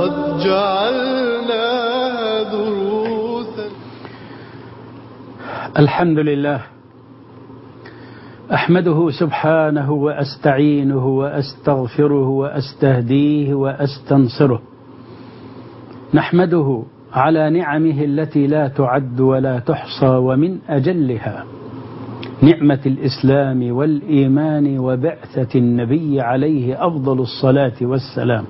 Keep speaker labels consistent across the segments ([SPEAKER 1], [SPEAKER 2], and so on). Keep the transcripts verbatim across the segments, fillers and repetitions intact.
[SPEAKER 1] قد جعلناها دروسا.
[SPEAKER 2] الحمد لله، أحمده سبحانه وأستعينه وأستغفره وأستهديه وأستنصره. نحمده على نعمه التي لا تعد ولا تحصى، ومن أجلها نعمة الإسلام والإيمان وبعثة النبي عليه أفضل الصلاة والسلام.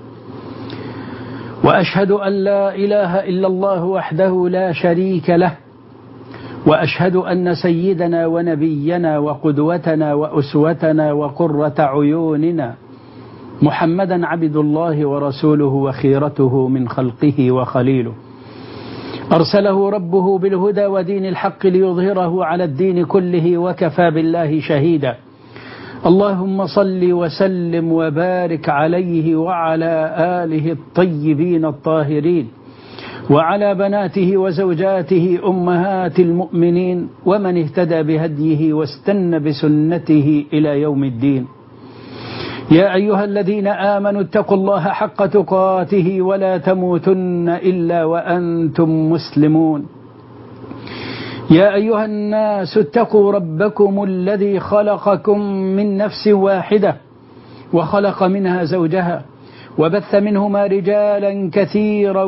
[SPEAKER 2] وأشهد أن لا إله إلا الله وحده لا شريك له، وأشهد أن سيدنا ونبينا وقدوتنا وأسوتنا وقرة عيوننا محمدا عبد الله ورسوله وخيرته من خلقه وخليله، أرسله ربه بالهدى ودين الحق ليظهره على الدين كله، وكفى بالله شهيدا. اللهم صل وسلم وبارك عليه وعلى آله الطيبين الطاهرين، وعلى بناته وزوجاته أمهات المؤمنين، ومن اهتدى بهديه واستنى بسنته إلى يوم الدين. يا أيها الذين آمنوا اتقوا الله حق تقاته ولا تموتن إلا وأنتم مسلمون. يا أيها الناس اتقوا ربكم الذي خلقكم من نفس واحدة، وخلق منها زوجها، وبث منهما رجالا كثيرا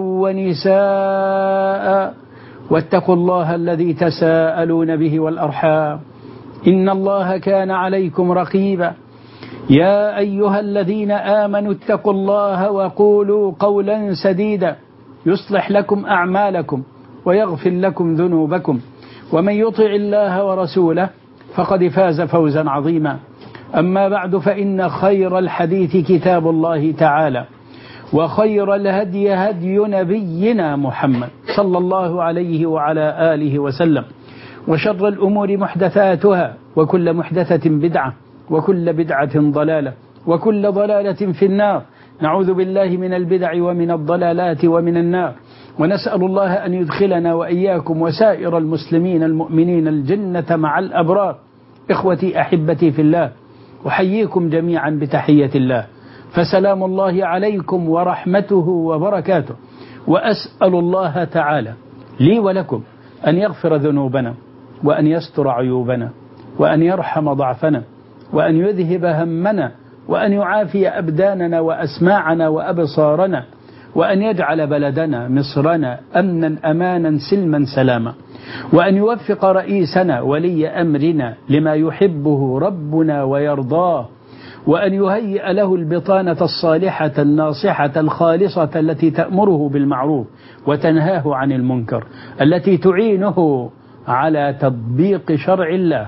[SPEAKER 2] ونساء، واتقوا الله الذي تساءلون به والأرحام، إن الله كان عليكم رقيبا. يا أيها الذين آمنوا اتقوا الله وقولوا قولا سديدا يصلح لكم أعمالكم ويغفر لكم ذنوبكم، ومن يطع الله ورسوله فقد فاز فوزا عظيما. أما بعد، فإن خير الحديث كتاب الله تعالى، وخير الهدي هدي نبينا محمد صلى الله عليه وعلى آله وسلم، وشر الأمور محدثاتها، وكل محدثة بدعة، وكل بدعة ضلالة، وكل ضلالة في النار. نعوذ بالله من البدع ومن الضلالات ومن النار، ونسأل الله أن يدخلنا وإياكم وسائر المسلمين المؤمنين الجنة مع الأبرار. إخوتي أحبتي في الله، أحييكم جميعا بتحية الله، فسلام الله عليكم ورحمته وبركاته. وأسأل الله تعالى لي ولكم أن يغفر ذنوبنا، وأن يستر عيوبنا، وأن يرحم ضعفنا، وأن يذهب همنا، وأن يعافي أبداننا وأسماعنا وأبصارنا، وأن يجعل بلدنا مصرنا أمنا أمانا سلما سلاما، وأن يوفق رئيسنا ولي أمرنا لما يحبه ربنا ويرضاه، وأن يهيئ له البطانة الصالحة الناصحة الخالصة التي تأمره بالمعروف وتنهاه عن المنكر، التي تعينه على تطبيق شرع الله،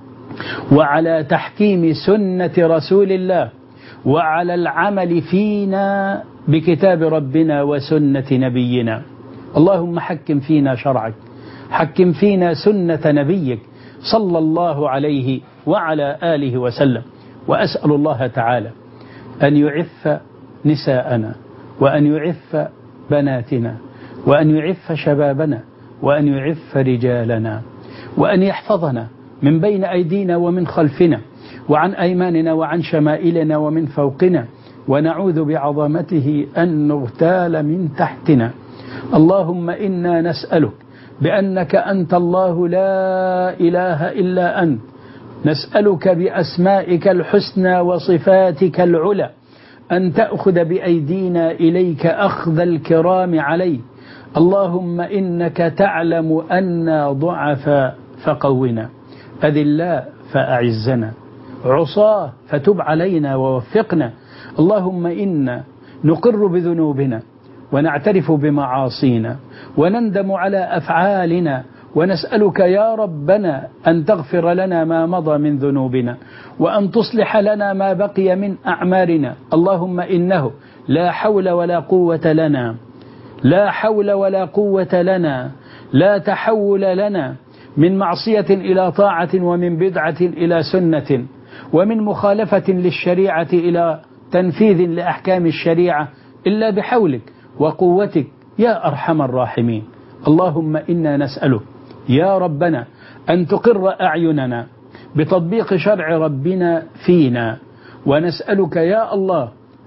[SPEAKER 2] وعلى تحكيم سنة رسول الله، وعلى العمل فينا بكتاب ربنا وسنة نبينا. اللهم حكم فينا شرعك، حكم فينا سنة نبيك صلى الله عليه وعلى آله وسلم. وأسأل الله تعالى أن يعف نساءنا، وأن يعف بناتنا، وأن يعف شبابنا، وأن يعف رجالنا، وأن يحفظنا من بين أيدينا ومن خلفنا، وعن أيماننا وعن شمائلنا ومن فوقنا، ونعوذ بعظمته أن نغتال من تحتنا. اللهم إنا نسألك بأنك أنت الله لا إله إلا أنت، نسألك بأسمائك الحسنى وصفاتك العلى أن تأخذ بأيدينا إليك أخذ الكرام عليه. اللهم إنك تعلم أننا ضعفاء فقونا، أذلاء فأعزنا، عصاة فتب علينا ووفقنا. اللهم إنا نقر بذنوبنا، ونعترف بمعاصينا، وندم على أفعالنا، ونسألك يا ربنا أن تغفر لنا ما مضى من ذنوبنا، وأن تصلح لنا ما بقي من أعمارنا. اللهم إنه لا حول ولا قوة لنا، لا حول ولا قوة لنا، لا تحول لنا من معصية إلى طاعة، ومن بدعة إلى سنة، ومن مخالفة للشريعة إلى تنفيذ لأحكام الشريعة، إلا بحولك وقوتك يا أرحم الراحمين. اللهم إنا نسألك يا ربنا أن تقر أعيننا بتطبيق شرع ربنا فينا، ونسألك يا الله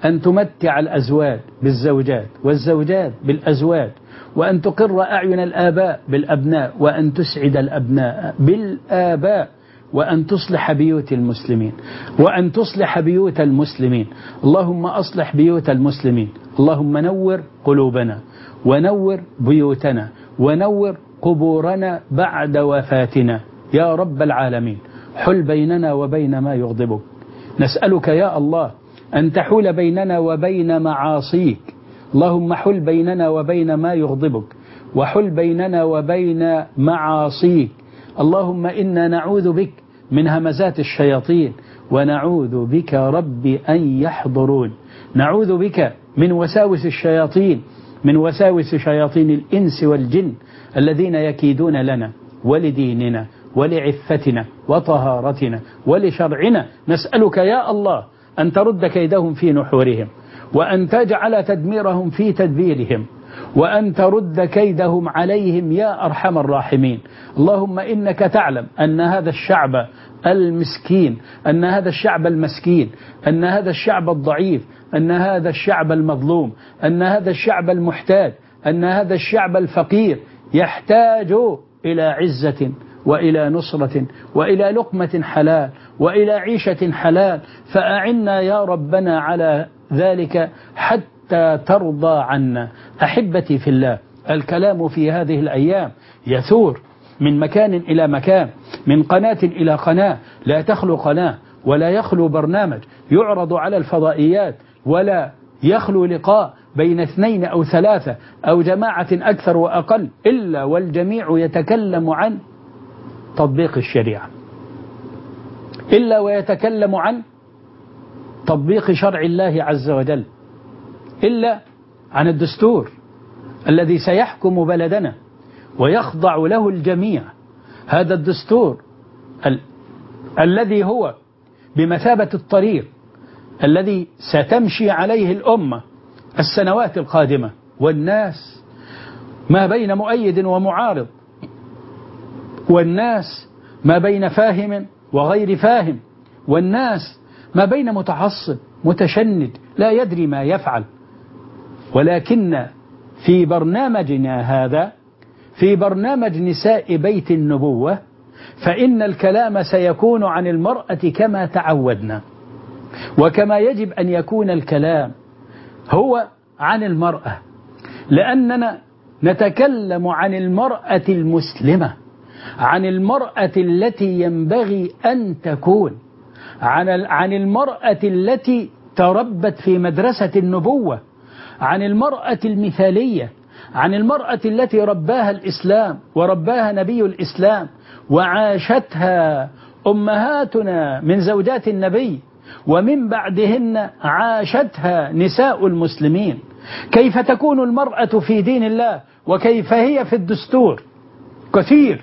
[SPEAKER 2] أن تمتع الأزواج بالزوجات والزوجات بالأزواج، وأن تقر أعين الآباء بالأبناء، وأن تسعد الأبناء بالآباء، وأن تصلح بيوت المسلمين، وأن تصلح بيوت المسلمين. اللهم أصلح بيوت المسلمين، اللهم نور قلوبنا ونور بيوتنا ونور قبورنا بعد وفاتنا يا رب العالمين. حل بيننا وبين ما يغضبك، نسألك يا الله أن تحول بيننا وبين معاصيك. اللهم حل بيننا وبين ما يغضبك، وحل بيننا وبين معاصيك. اللهم إنا نعوذ بك من همزات الشياطين، ونعوذ بك رب أن يحضرون. نعوذ بك من وساوس الشياطين، من وساوس شياطين الإنس والجن الذين يكيدون لنا ولديننا ولعفتنا وطهارتنا ولشرعنا. نسألك يا الله أن ترد كيدهم في نحورهم، وأن تجعل تدميرهم في تدبيرهم، وأن ترد كيدهم عليهم يا أرحم الراحمين. اللهم إنك تعلم أن هذا الشعب المسكين، أن هذا الشعب المسكين، أن هذا الشعب الضعيف، أن هذا الشعب المظلوم، أن هذا الشعب المحتاج، أن هذا الشعب الفقير يحتاج إلى عزة وإلى نصرة وإلى لقمة حلال وإلى عيشة حلال، فأعنا يا ربنا على ذلك حتى ترضى عنا. أحبتي في الله، الكلام في هذه الأيام يثور من مكان إلى مكان، من قناة إلى قناة، لا تخلو قناة ولا يخلو برنامج يعرض على الفضائيات، ولا يخلو لقاء بين اثنين أو ثلاثة أو جماعة أكثر وأقل إلا والجميع يتكلم عن تطبيق الشريعة، إلا ويتكلم عن تطبيق شرع الله عز وجل، إلا عن الدستور الذي سيحكم بلدنا ويخضع له الجميع. هذا الدستور ال... الذي هو بمثابة الطريق الذي ستمشي عليه الأمة السنوات القادمة، والناس ما بين مؤيد ومعارض، والناس ما بين فاهم وغير فاهم، والناس ما بين متعصب متشنج لا يدري ما يفعل. ولكن في برنامجنا هذا، في برنامج نساء بيت النبوة، فإن الكلام سيكون عن المرأة كما تعودنا، وكما يجب أن يكون الكلام هو عن المرأة، لأننا نتكلم عن المرأة المسلمة، عن المرأة التي ينبغي أن تكون، عن عن المرأة التي تربت في مدرسة النبوة، عن المرأة المثالية، عن المرأة التي رباها الإسلام ورباها نبي الإسلام وعاشتها أمهاتنا من زوجات النبي، ومن بعدهن عاشتها نساء المسلمين. كيف تكون المرأة في دين الله وكيف هي في الدستور؟ كثير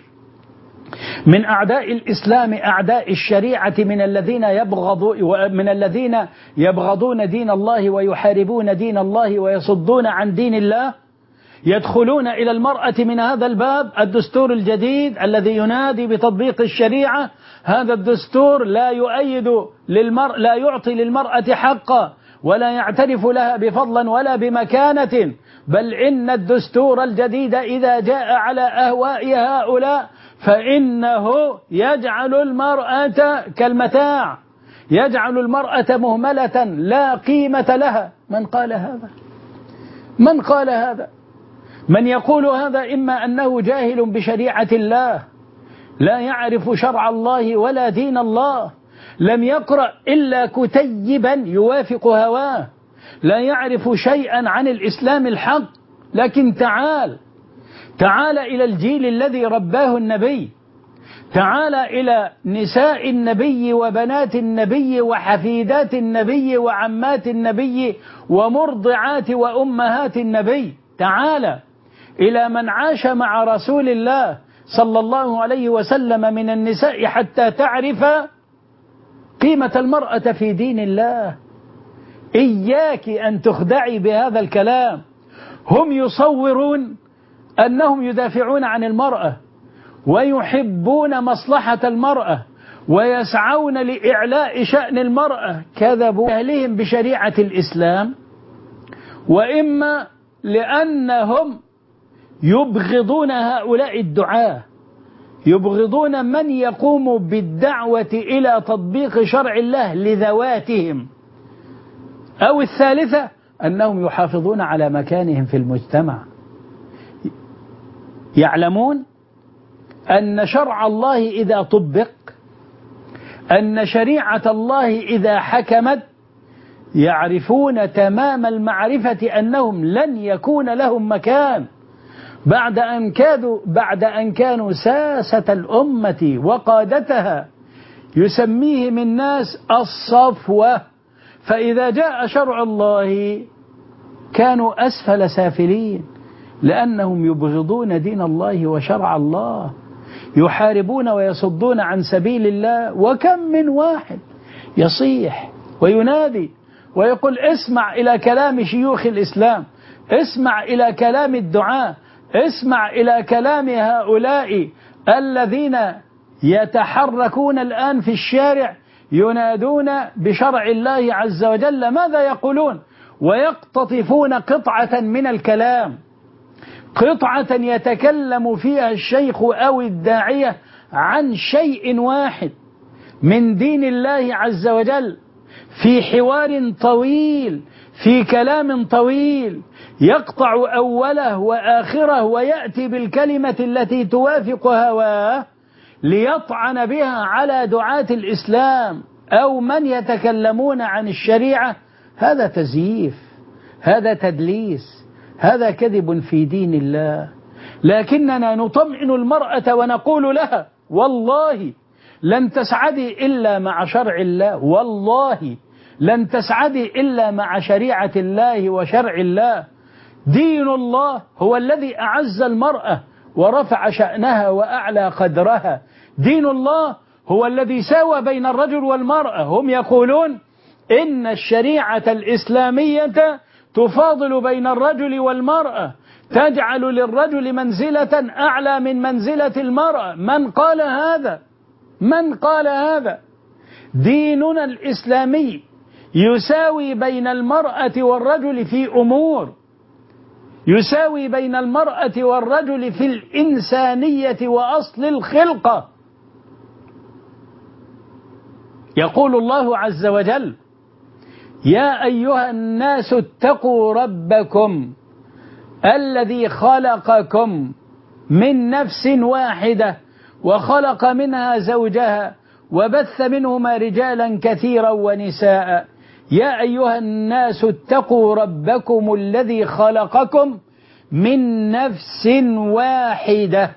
[SPEAKER 2] من أعداء الإسلام، أعداء الشريعة، من الذين يبغضوا من الذين يبغضون دين الله ويحاربون دين الله ويصدون عن دين الله، يدخلون إلى المرأة من هذا الباب. الدستور الجديد الذي ينادي بتطبيق الشريعة، هذا الدستور لا يؤيد للمرأة، لا يعطي للمرأة حقا، ولا يعترف لها بفضلا ولا بمكانة، بل إن الدستور الجديد إذا جاء على أهواء هؤلاء فإنه يجعل المرأة كالمتاع، يجعل المرأة مهملة لا قيمة لها. من قال هذا؟ من قال هذا؟ من يقول هذا إما أنه جاهل بشريعة الله، لا يعرف شرع الله ولا دين الله، لم يقرأ إلا كتيبا يوافق هواه، لا يعرف شيئا عن الإسلام الحق. لكن تعال تعال إلى الجيل الذي رباه النبي، تعال إلى نساء النبي وبنات النبي وحفيدات النبي وعمات النبي ومرضعات وأمهات النبي، تعال إلى من عاش مع رسول الله صلى الله عليه وسلم من النساء حتى تعرف قيمة المرأة في دين الله. إياك أن تخدعي بهذا الكلام. هم يصورون أنهم يدافعون عن المرأة ويحبون مصلحة المرأة ويسعون لإعلاء شأن المرأة كذبوا أهلهم بشريعة الإسلام، وإما لأنهم يبغضون هؤلاء الدعاة، يبغضون من يقوم بالدعوة إلى تطبيق شرع الله لذواتهم، أو الثالثة أنهم يحافظون على مكانهم في المجتمع، يعلمون أن شرع الله إذا طبق، أن شريعة الله إذا حكمت، يعرفون تمام المعرفة أنهم لن يكون لهم مكان بعد أن كادوا بعد أن كانوا ساسة الأمة وقادتها، يسميهم الناس الصفوة. فإذا جاء شرع الله كانوا أسفل سافلين، لأنهم يبغضون دين الله وشرع الله، يحاربون ويصدون عن سبيل الله. وكم من واحد يصيح وينادي ويقول اسمع إلى كلام شيوخ الإسلام، اسمع إلى كلام الدعاء، اسمع إلى كلام هؤلاء الذين يتحركون الآن في الشارع ينادون بشرع الله عز وجل. ماذا يقولون؟ ويقتطفون قطعة من الكلام، قطعة يتكلم فيها الشيخ أو الداعية عن شيء واحد من دين الله عز وجل، في حوار طويل، في كلام طويل، يقطع أوله وآخره ويأتي بالكلمة التي توافق هواه ليطعن بها على دعاة الإسلام أو من يتكلمون عن الشريعة. هذا تزييف، هذا تدليس، هذا كذب في دين الله. لكننا نطمئن المرأة ونقول لها والله لن تسعدي إلا مع شرع الله، والله لن تسعدي إلا مع شريعة الله وشرع الله. دين الله هو الذي أعز المرأة ورفع شأنها وأعلى قدرها. دين الله هو الذي ساوى بين الرجل والمرأة. هم يقولون إن الشريعة الإسلامية تفاضل بين الرجل والمرأة، تجعل للرجل منزلة أعلى من منزلة المرأة. من قال هذا؟ من قال هذا؟ ديننا الإسلامي يساوي بين المرأة والرجل في أمور، يساوي بين المرأة والرجل في الإنسانية وأصل الخلقة. يقول الله عز وجل يا أيها الناس اتقوا ربكم الذي خلقكم من نفس واحدة وخلق منها زوجها وبث منهما رجالا كثيرا ونساء. يا أيها الناس اتقوا ربكم الذي خلقكم من نفس واحدة.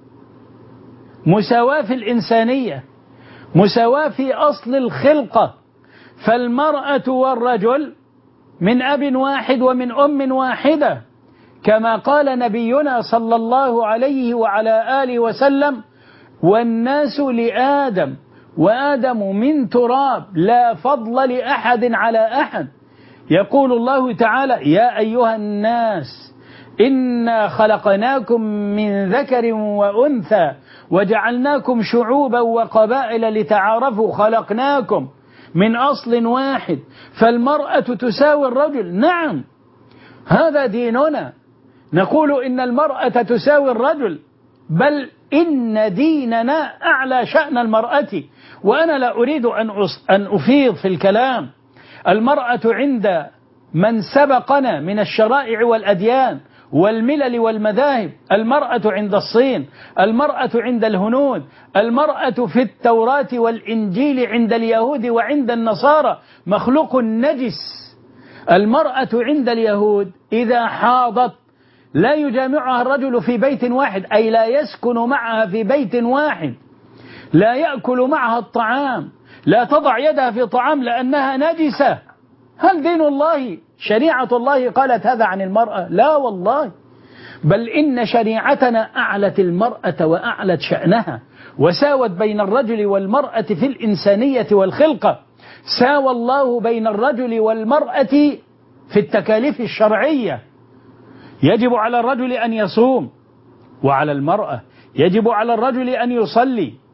[SPEAKER 2] مساواة في الإنسانية، مساواة في أصل الخلقة. فالمرأة والرجل من أب واحد ومن أم واحدة، كما قال نبينا صلى الله عليه وعلى آله وسلم والناس لآدم وآدم من تراب لا فضل لأحد على أحد. يقول الله تعالى يا أيها الناس إنا خلقناكم من ذكر وأنثى وجعلناكم شعوبا وقبائل لتعارفوا، خلقناكم من أصل واحد. فالمرأة تساوي الرجل، نعم هذا ديننا. نقول إن المرأة تساوي الرجل، بل إن ديننا أعلى شأن المرأة. وأنا لا أريد أن أن أفيض في الكلام. المرأة عند من سبقنا من الشرائع والأديان والملل والمذاهب، المرأة عند الصين، المرأة عند الهنود، المرأة في التوراة والإنجيل عند اليهود وعند النصارى مخلوق نجس. المرأة عند اليهود إذا حاضت لا يجامعها الرجل في بيت واحد، أي لا يسكن معها في بيت واحد، لا يأكل معها الطعام، لا تضع يدها في طعام لأنها نجسة. هل دين الله شريعة الله قالت هذا عن المرأة؟ لا والله، بل إن شريعتنا أعلت المرأة وأعلت شأنها وساوت بين الرجل والمرأة في الإنسانية والخلقة. ساوى الله بين الرجل والمرأة في التكاليف الشرعية. يجب على الرجل أن يصوم، وعلى المرأة يجب على الرجل أن يصلي،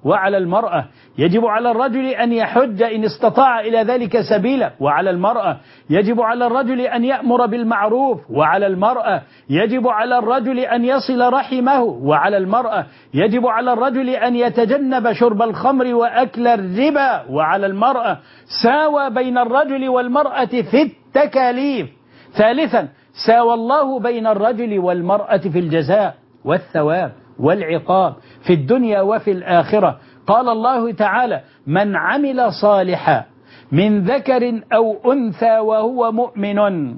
[SPEAKER 2] وعلى المرأة. يجب على الرجل أن يحج إن استطاع إلى ذلك سبيلا، وعلى المرأة. يجب على الرجل أن يأمر بالمعروف، وعلى المرأة. يجب على الرجل أن يصل رحمه، وعلى المرأة. يجب على الرجل أن يتجنب شرب الخمر وأكل الربا، وعلى المرأة. ساوى بين الرجل والمرأة في التكاليف. ثالثا، ساوى الله بين الرجل والمرأة في الجزاء والثواب والعقاب في الدنيا وفي الآخرة. قال الله تعالى: من عمل صالحا من ذكر أو أنثى وهو مؤمن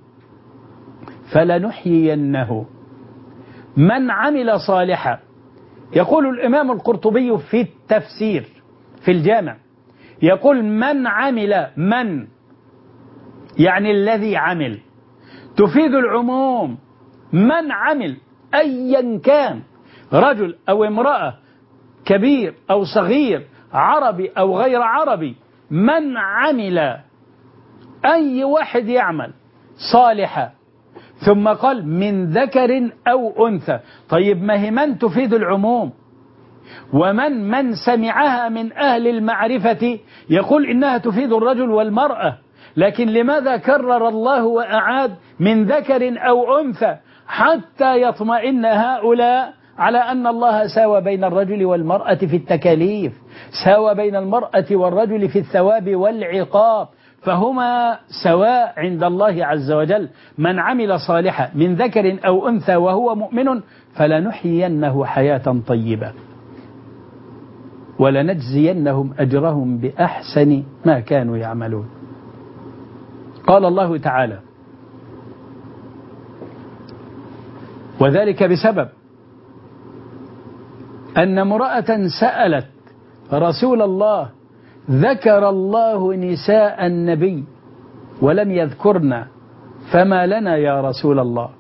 [SPEAKER 2] فلنحيينه. من عمل صالحا، يقول الإمام القرطبي في التفسير في الجامع، يقول من عمل، من يعني الذي عمل، تفيد العموم. من عمل أيا كان، رجل أو امرأة، كبير أو صغير، عربي أو غير عربي، من عمل، أي واحد يعمل صالحا. ثم قال من ذكر أو أنثى. طيب ما هي من تفيد العموم، ومن من سمعها من أهل المعرفة يقول إنها تفيد الرجل والمرأة. لكن لماذا كرر الله وأعاد من ذكر أو أنثى؟ حتى يطمئن هؤلاء على أن الله ساوى بين الرجل والمرأة في التكاليف، ساوى بين المرأة والرجل في الثواب والعقاب، فهما سواء عند الله عز وجل. من عمل صالحا من ذكر أو أنثى وهو مؤمن فلنحيينه حياة طيبة ولنجزينهم أجرهم بأحسن ما كانوا يعملون. قال الله تعالى: وذلك بسبب أن امرأة سألت رسول الله: ذكر الله نساء النبي ولم يذكرنا فما لنا يا رسول الله.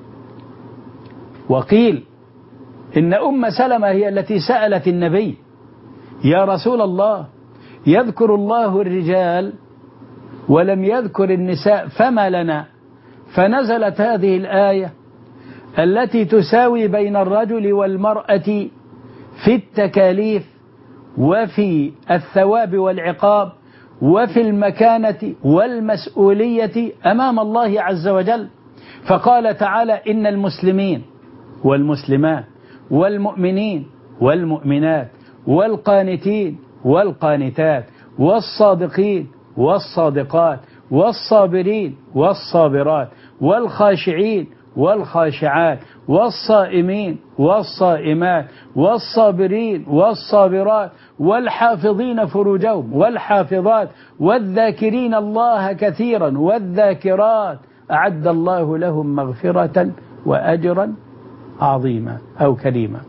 [SPEAKER 2] وقيل إن أم سلمة هي التي سألت النبي: يا رسول الله، يذكر الله الرجال ولم يذكر النساء فما لنا؟ فنزلت هذه الآية التي تساوي بين الرجل والمرأة في التكاليف وفي الثواب والعقاب وفي المكانة والمسؤولية أمام الله عز وجل. فقال تعالى: إن المسلمين والمسلمات والمؤمنين والمؤمنات والقانتين والقانتات والصادقين والصادقات والصابرين والصابرات والخاشعين والخاشعات والصائمين والصائمات والصابرين والصابرات والحافظين فروجهم والحافظات والذاكرين الله كثيرا والذاكرات أعد الله لهم مغفرة وأجرا عظيما أو كريما.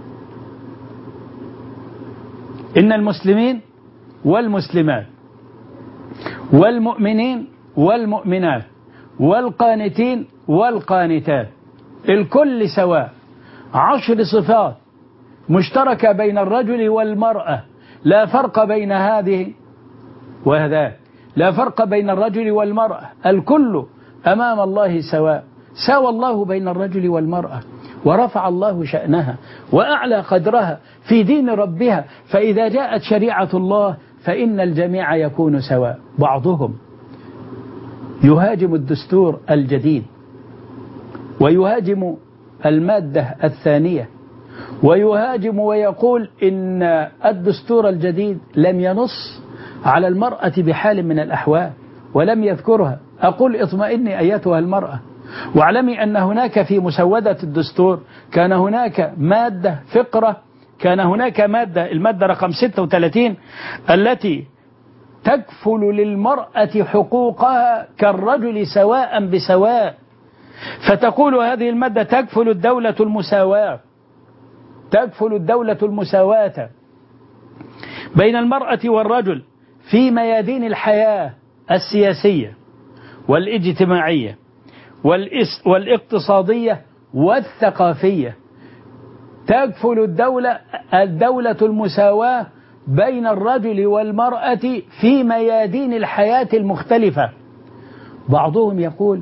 [SPEAKER 2] إن المسلمين والمسلمات والمؤمنين والمؤمنات والقانتين والقانتات الكل سواء. عشر صفات مشتركة بين الرجل والمرأة، لا فرق بين هذه وهذاك، لا فرق بين الرجل والمرأة، الكل أمام الله سواء. ساوى الله بين الرجل والمرأة ورفع الله شأنها وأعلى قدرها في دين ربها. فإذا جاءت شريعة الله فإن الجميع يكون سواء. بعضهم يهاجم الدستور الجديد ويهاجم المادة الثانية ويهاجم ويقول إن الدستور الجديد لم ينص على المرأة بحال من الأحوال ولم يذكرها. أقول اطمئني أيتها المرأة، واعلمي أن هناك في مسودة الدستور كان هناك مادة فقرة، كان هناك مادة المادة رقم ستة وثلاثين التي تكفل للمرأة حقوقها كالرجل سواء بسواء. فتقول هذه المادة: تكفل الدولة المساواة، تكفل الدولة المساواة بين المرأة والرجل في ميادين الحياة السياسية والاجتماعية والاقتصادية والثقافية. تكفل الدولة الدولة المساواة بين الرجل والمرأة في ميادين الحياة المختلفة. بعضهم يقول: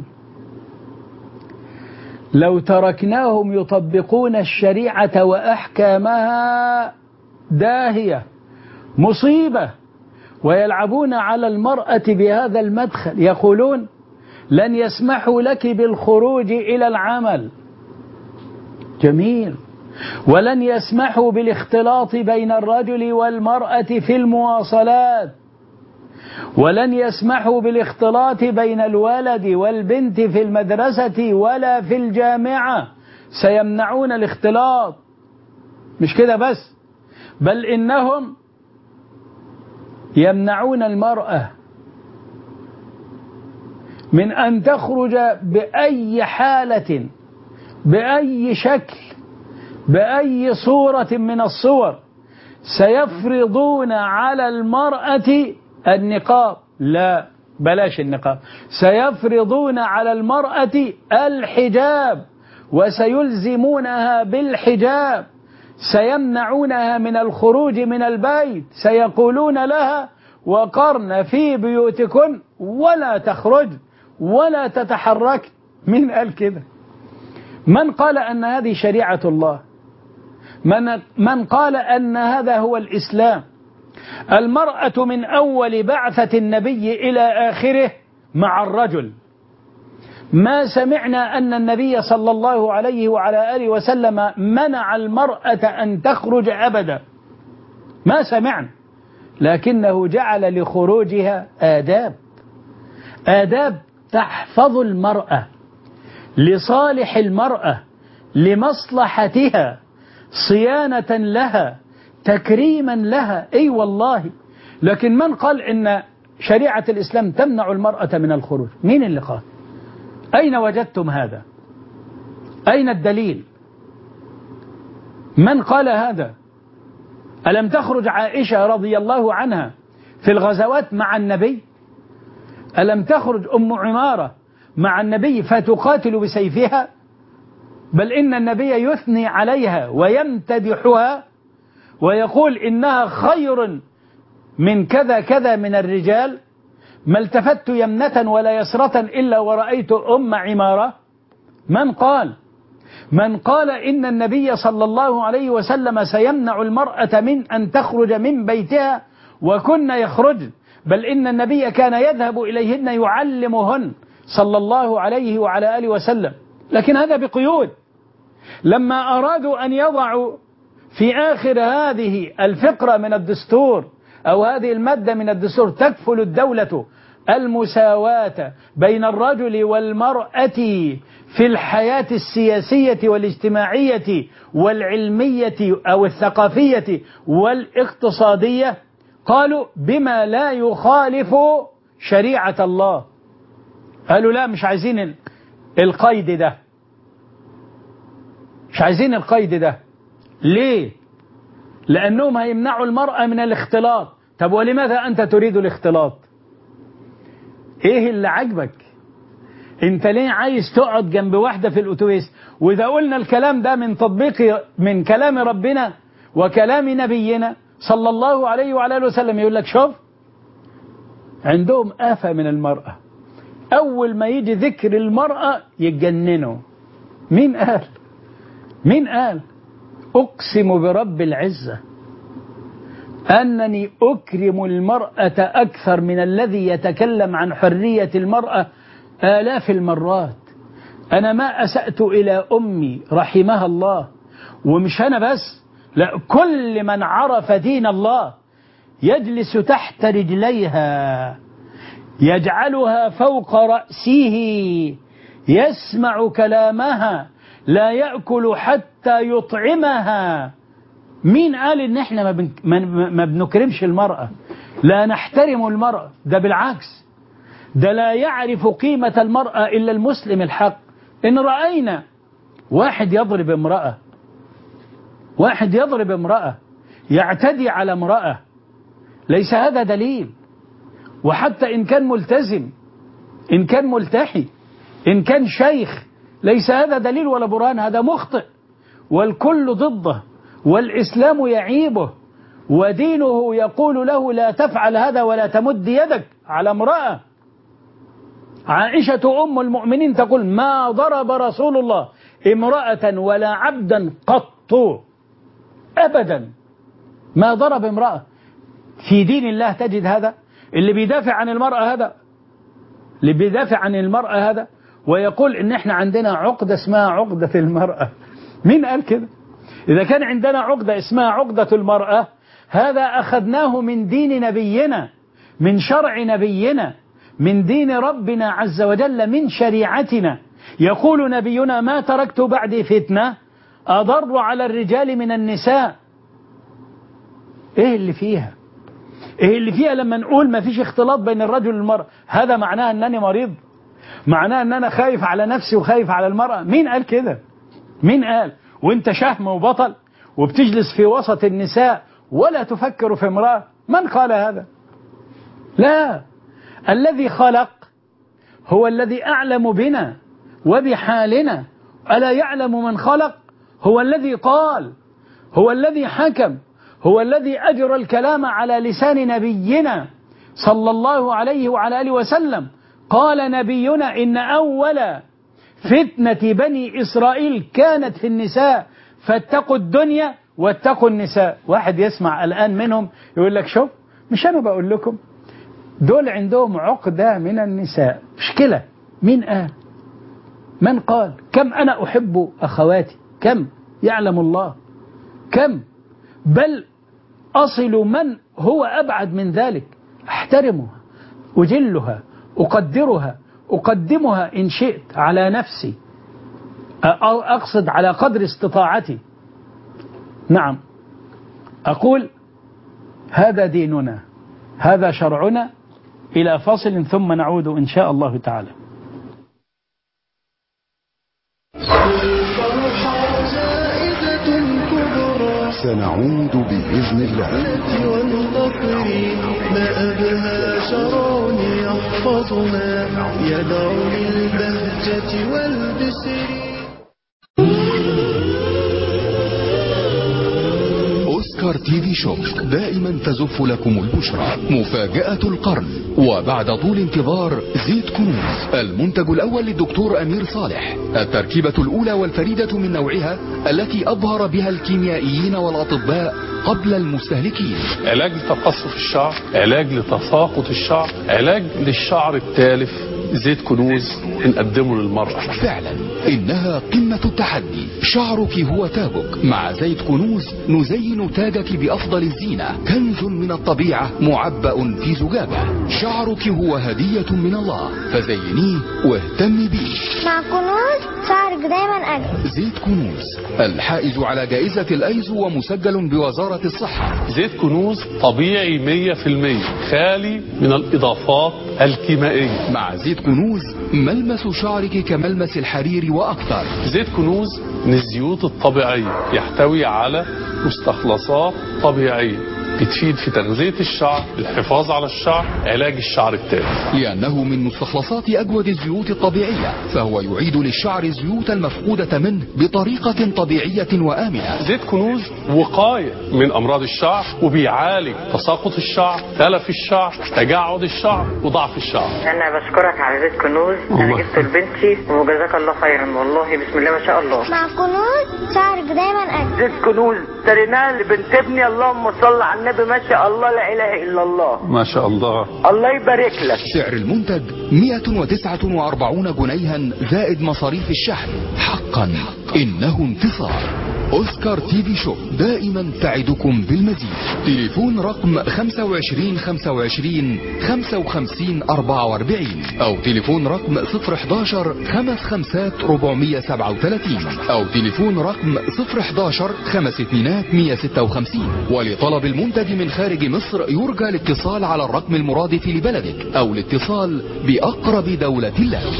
[SPEAKER 2] لو تركناهم يطبقون الشريعة وأحكامها داهية مصيبة. ويلعبون على المرأة بهذا المدخل، يقولون لن يسمحوا لك بالخروج إلى العمل، جميل، ولن يسمحوا بالاختلاط بين الرجل والمرأة في المواصلات، ولن يسمحوا بالاختلاط بين الولد والبنت في المدرسة ولا في الجامعة، سيمنعون الاختلاط. مش كده بس، بل إنهم يمنعون المرأة من أن تخرج بأي حالة، بأي شكل، بأي صورة من الصور. سيفرضون على المرأة النقاب، لا بلاش النقاب، سيفرضون على المرأة الحجاب، وسيلزمونها بالحجاب، سيمنعونها من الخروج من البيت، سيقولون لها وقرن في بيوتكن ولا تخرج ولا تتحرك. من قال كده؟ من قال أن هذه شريعة الله؟ من, من قال أن هذا هو الإسلام؟ المرأة من أول بعثة النبي إلى آخره مع الرجل. ما سمعنا أن النبي صلى الله عليه وعلى آله وسلم منع المرأة أن تخرج أبدا، ما سمعنا، لكنه جعل لخروجها آداب، آداب تحفظ المرأة لصالح المرأة، لمصلحتها، صيانة لها، تكريما لها. أي والله. لكن من قال إن شريعة الإسلام تمنع المرأة من الخروج؟ مين اللي قال؟ أين وجدتم هذا؟ أين الدليل؟ من قال هذا؟ ألم تخرج عائشة رضي الله عنها في الغزوات مع النبي؟ ألم تخرج أم عمارة مع النبي فتقاتل بسيفها؟ بل إن النبي يثني عليها ويمتدحها ويقول إنها خير من كذا كذا من الرجال. ما التفت يمنة ولا يسرة إلا ورأيت أم عمارة. من قال؟ من قال إن النبي صلى الله عليه وسلم سيمنع المرأة من أن تخرج من بيتها وكن يخرج؟ بل إن النبي كان يذهب إليهن يعلمهن صلى الله عليه وعلى آله وسلم، لكن هذا بقيود. لما أرادوا أن يضعوا في آخر هذه الفقرة من الدستور أو هذه المادة من الدستور تكفل الدولة المساواة بين الرجل والمرأة في الحياة السياسية والاجتماعية والعلمية أو الثقافية والاقتصادية، قالوا بما لا يخالف شريعة الله. قالوا لا، مش عايزين القيد ده، مش عايزين القيد ده. ليه؟ لأنهم هيمنعوا المرأة من الاختلاط. طب ولماذا أنت تريد الاختلاط؟ إيه اللي عجبك؟ أنت ليه عايز تقعد جنب واحدة في الأتوبيس؟ وإذا قلنا الكلام ده من تطبيق من كلام ربنا وكلام نبينا صلى الله عليه وعلى آله وسلم، يقول لك شوف، عندهم آفة من المرأة، أول ما يجي ذكر المرأة يتجننوا. مين قال؟ مين قال؟ أقسم برب العزة أنني أكرم المرأة أكثر من الذي يتكلم عن حرية المرأة آلاف المرات. أنا ما أسأت إلى أمي رحمها الله، ومش أنا بس، لا، كل من عرف دين الله يجلس تحت رجليها، يجعلها فوق رأسه، يسمع كلامها، لا يأكل حتى يطعمها. مين قال إن إحنا ما, بن... ما بنكرمش المرأة، لا نحترم المرأة؟ ده بالعكس، ده لا يعرف قيمة المرأة إلا المسلم الحق. إن رأينا واحد يضرب امرأة، واحد يضرب امرأة، يعتدي على امرأة، ليس هذا دليل. وحتى إن كان ملتزم، إن كان ملتحي، إن كان شيخ، ليس هذا دليل ولا برهان، هذا مخطئ والكل ضده، والإسلام يعيبه، ودينه يقول له لا تفعل هذا ولا تمد يدك على امرأة. عائشة أم المؤمنين تقول ما ضرب رسول الله امرأة ولا عبدا قط، أبدا ما ضرب امرأة. في دين الله تجد هذا؟ اللي بيدافع عن المرأة هذا اللي بيدافع عن المرأة هذا ويقول إن إحنا عندنا عقدة اسمها عقدة المرأة. مين قال كده؟ إذا كان عندنا عقدة اسمها عقدة المرأة، هذا أخذناه من دين نبينا، من شرع نبينا، من دين ربنا عز وجل، من شريعتنا. يقول نبينا: ما تركت بعدي فتنة أضر على الرجال من النساء. إيه اللي فيها؟ إيه اللي فيها لما نقول ما فيش اختلاط بين الرجل والمرأة؟ هذا معناه أنني مريض؟ معناه أن أنا خايف على نفسي وخايف على المرأة؟ مين قال كده؟ مين قال؟ وانت شهم وبطل وبتجلس في وسط النساء ولا تفكر في امرأة؟ من قال هذا؟ لا، الذي خلق هو الذي أعلم بنا وبحالنا. ألا يعلم من خلق؟ هو الذي قال، هو الذي حكم، هو الذي أجرى الكلام على لسان نبينا صلى الله عليه وعلى آله وسلم. قال نبينا: إن أول فتنة بني إسرائيل كانت في النساء فاتقوا الدنيا واتقوا النساء. واحد يسمع الآن منهم يقول لك: شوف، مش أنا بقول لكم دول عندهم عقدة من النساء، مشكلة. مين قال؟ من قال؟ كم أنا أحب أخواتي، كم يعلم الله، كم، بل أصل من هو أبعد من ذلك، أحترمها، أجلها، أقدرها، أقدمها إن شئت على نفسي، أقصد على قدر استطاعتي. نعم، أقول هذا ديننا، هذا شرعنا. إلى فاصل ثم نعود إن شاء الله تعالى.
[SPEAKER 1] سنعود بإذن الله.
[SPEAKER 3] ما أبهى شرع يحفظنا يدعو للبهجة والبسر.
[SPEAKER 1] أوسكار تي في شوب دائما تزف لكم البشرى. مفاجأة القرن، وبعد طول انتظار زيت كنوز، المنتج الأول للدكتور أمير صالح، التركيبة الأولى والفريدة من نوعها التي أبهر بها الكيميائيين والأطباء قبل المستهلكين.
[SPEAKER 4] علاج لتقصف الشعر، علاج لتساقط الشعر، علاج للشعر التالف. زيت كنوز نقدمه للمرأة.
[SPEAKER 1] فعلا إنها قمة التحدي. شعرك هو تاجك، مع زيت كنوز نزين تاجك بأفضل الزينة. كنز من الطبيعة معبأ في زجاجة. شعرك هو هدية من الله، فزينيه واهتمي بيه.
[SPEAKER 5] مع كنوز شعرك دايما أجمل.
[SPEAKER 1] زيت كنوز الحائز على جائزة الأيزو ومسجل بوزارة الصحة.
[SPEAKER 4] زيت كنوز طبيعي مية في المية، خالي من الإضافات الكيميائية.
[SPEAKER 1] مع زيت كنوز ملمس شعرك كملمس الحرير وأكثر.
[SPEAKER 4] زيت كنوز من الزيوت الطبيعية، يحتوي على مستخلصات طبيعية بتفيد في تغذية الشعر، الحفاظ على الشعر، علاج الشعر التالف.
[SPEAKER 1] لأنه من مستخلصات أجود الزيوت الطبيعية، فهو يعيد للشعر الزيوت المفقودة منه بطريقة طبيعية وآمنة.
[SPEAKER 4] زيت كنوز وقاية من أمراض الشعر، وبيعالج تساقط الشعر، تلف الشعر، تجعد الشعر، وضعف الشعر.
[SPEAKER 6] أنا بشكرك على زيت كنوز، أنا جبته لبنتي وجزاك الله خيرا، والله بسم الله ما شاء الله.
[SPEAKER 5] مع كنوز شعرك دايما أجمل.
[SPEAKER 6] زيت كنوز اشتريناه لبنت ابني، اللهم صل على النبي، ما شاء الله، لا اله الا الله،
[SPEAKER 4] ما شاء الله،
[SPEAKER 6] الله يبارك لك.
[SPEAKER 1] سعر المنتج مئة وتسعة وأربعين جنيها زائد مصاريف الشحن. حقا إنه انتصار. أوسكار تي في شوب دائما تعدكم بالمزيد. تليفون رقم خمسة وعشرين خمسة وعشرين خمسة وخمسين أربعة وأربعين، أو تليفون رقم صفر حداشر خمس خمسات أربعمية سبعة وثلاثين، أو تليفون رقم صفر حداشر خمس اتنينات مية ستة وخمسين. ولطلب المنتج من خارج مصر يرجى الاتصال على الرقم المرادف لبلدك، أو الاتصال بأقرب دولة لك.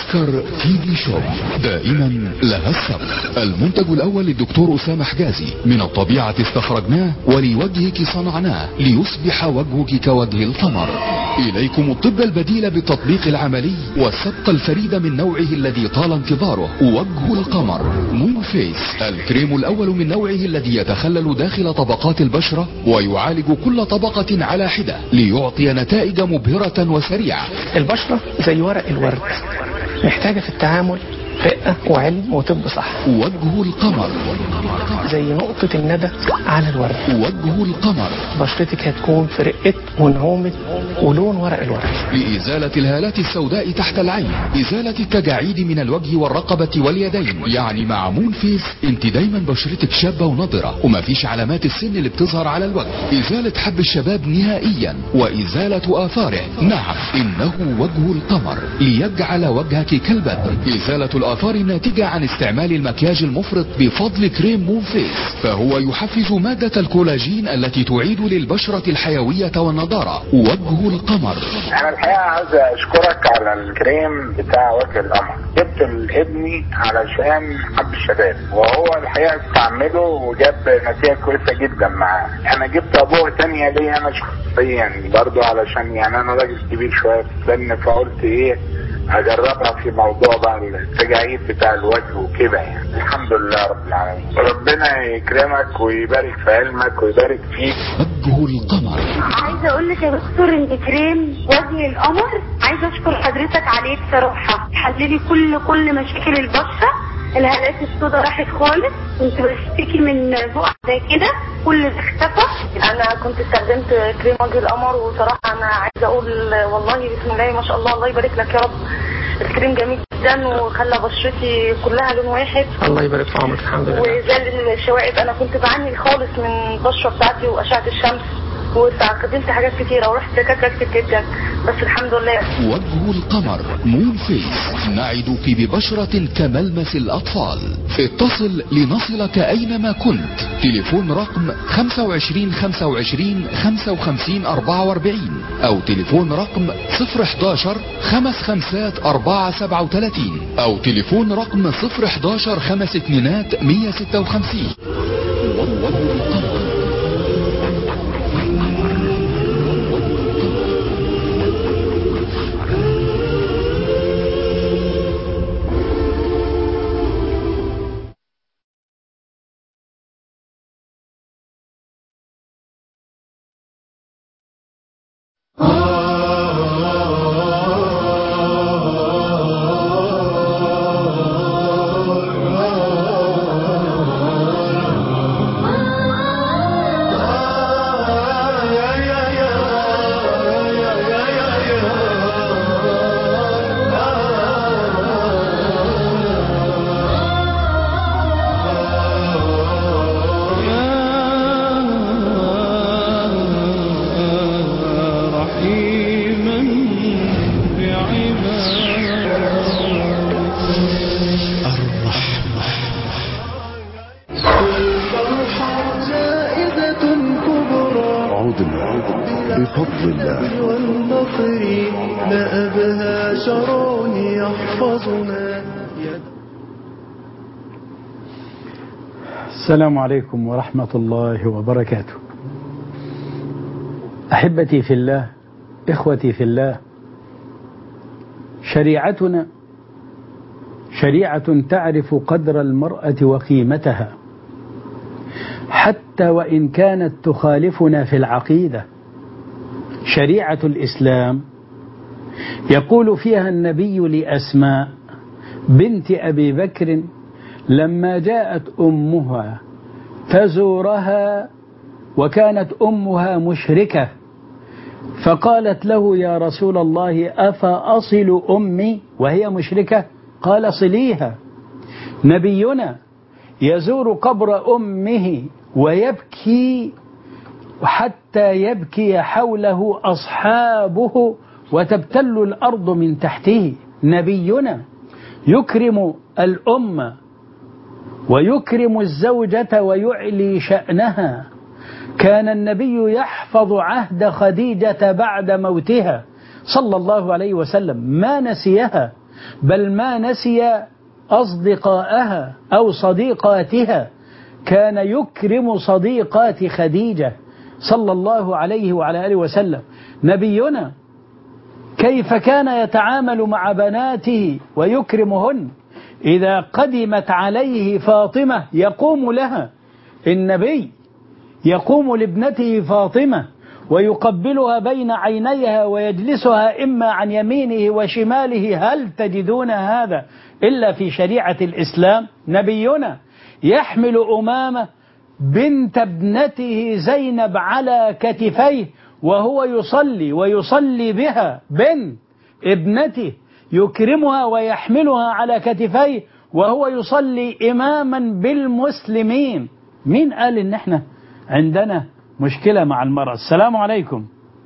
[SPEAKER 1] اوسكار تي في شوب دائما لها السبق. المنتج الاول للدكتور اسامه حجازي، من الطبيعة استخرجناه ولوجهك صنعناه ليصبح وجهك كوجه القمر. اليكم الطب البديل بالتطبيق العملي والسبق الفريد من نوعه الذي طال انتظاره، وجه القمر مون فيس، الكريم الاول من نوعه الذي يتخلل داخل طبقات البشرة ويعالج كل طبقة على حدة ليعطي نتائج مبهرة وسريعة.
[SPEAKER 7] البشرة زي ورق الورد، محتاجة في التعامل رقة وعلم وطب صح.
[SPEAKER 1] وجه القمر
[SPEAKER 7] زي نقطة الندى على الورد.
[SPEAKER 1] وجه القمر
[SPEAKER 7] بشرتك هتكون في رقة ونعومة ولون ورق الورد.
[SPEAKER 1] لإزالة الهالات السوداء تحت العين، إزالة التجاعيد من الوجه والرقبة واليدين. يعني مع مون فيس انت دايما بشرتك شابة ونضرة وما فيش علامات السن اللي بتظهر على الوجه. إزالة حب الشباب نهائيا وإزالة آثاره. نعم، إنه وجه القمر ليجعل وجهك كالبدر. إزالة الآثار الناتجة عن استعمال المكياج المفرط بفضل كريم مون فيس، فهو يحفز مادة الكولاجين التي تعيد للبشرة الحيوية والنضارة. وجه القمر.
[SPEAKER 8] أنا الحقيقة عايز أشكرك على الكريم بتاع وجه القمر. جبت لابني علشان حب الشباب، وهو الحقيقة استعمله وجاب نتيجة كويسة جدا معاه. أنا جبت أبوه تانية ليه أنا شخصيا برضو، علشان يعني أنا راجل كبير شوية في السن، فقلت إيه اجربها في موضوع بقى التجاعيد بتاع الوجه وكده. يعني الحمد لله رب العالمين، وربنا يكرمك ويبارك في علمك ويبارك فيك.
[SPEAKER 1] وجه القمر.
[SPEAKER 5] عايزه اقول لك يا دكتور ان كريم وجه القمر عايزه اشكر حضرتك عليه بصراحه، حللي كل كل مشاكل البشره. الهالات السوداء راحت خالص، كنت بشتكي من بقع زي كده، كل ده اختفى. انا كنت استخدمت كريم وجه القمر، وصراحه انا عايزه اقول والله بسم الله ما شاء الله، الله يبارك لك يا رب. الكريم جميل جدا وخلى بشرتي كلها لون واحد.
[SPEAKER 7] الله يبارك في عمرك. الحمد لله.
[SPEAKER 5] وزال الشوائب، انا كنت بعاني خالص من البشره بتاعتي واشعه الشمس، واستخدمت حاجات كتيرة ورحت دكاترة كتير جدا، بس الحمد لله.
[SPEAKER 1] وجه القمر مون فيس، نعدك ببشرة كملمس الأطفال. اتصل لنصلك أينما كنت. تليفون رقم خمسة وعشرين خمسة وعشرين خمسة وخمسين أربعة وأربعين أو تليفون رقم صفر حداشر خمس خمسات أربعة سبعة وثلاثين أو تليفون رقم صفر حداشر خمس اتنينات مية ستة وخمسين.
[SPEAKER 3] بفضل الله والنصر لا أبهى شرون يحفظنا.
[SPEAKER 2] السلام عليكم ورحمة الله وبركاته. أحبتي في الله، إخوتي في الله، شريعتنا شريعة تعرف قدر المرأة وقيمتها، حتى وإن كانت تخالفنا في العقيدة. شريعة الإسلام يقول فيها النبي لأسماء بنت أبي بكر لما جاءت أمها تزورها وكانت أمها مشركة، فقالت له يا رسول الله أفأصل أمي وهي مشركة؟ قال صليها. نبينا يزور قبر أمه ويبكي حتى يبكي حوله أصحابه وتبتل الأرض من تحته. نبينا يكرم الأمة ويكرم الزوجة ويعلي شأنها. كان النبي يحفظ عهد خديجة بعد موتها صلى الله عليه وسلم، ما نسيها، بل ما نسي أصدقائها أو صديقاتها، كان يكرم صديقات خديجة صلى الله عليه وعلى آله وسلم. نبينا كيف كان يتعامل مع بناته ويكرمهن؟ إذا قدمت عليه فاطمة يقوم لها، النبي يقوم لابنته فاطمة ويقبلها بين عينيها ويجلسها إما عن يمينه وشماله. هل تجدون هذا إلا في شريعة الإسلام؟ نبينا يحمل أمامة بنت ابنته زينب على كتفيه وهو يصلي، ويصلي بها بنت ابنته، يكرمها ويحملها على كتفيه وهو يصلي إماما بالمسلمين. مين قال إن احنا عندنا مشكلة مع المرأة؟ السلام عليكم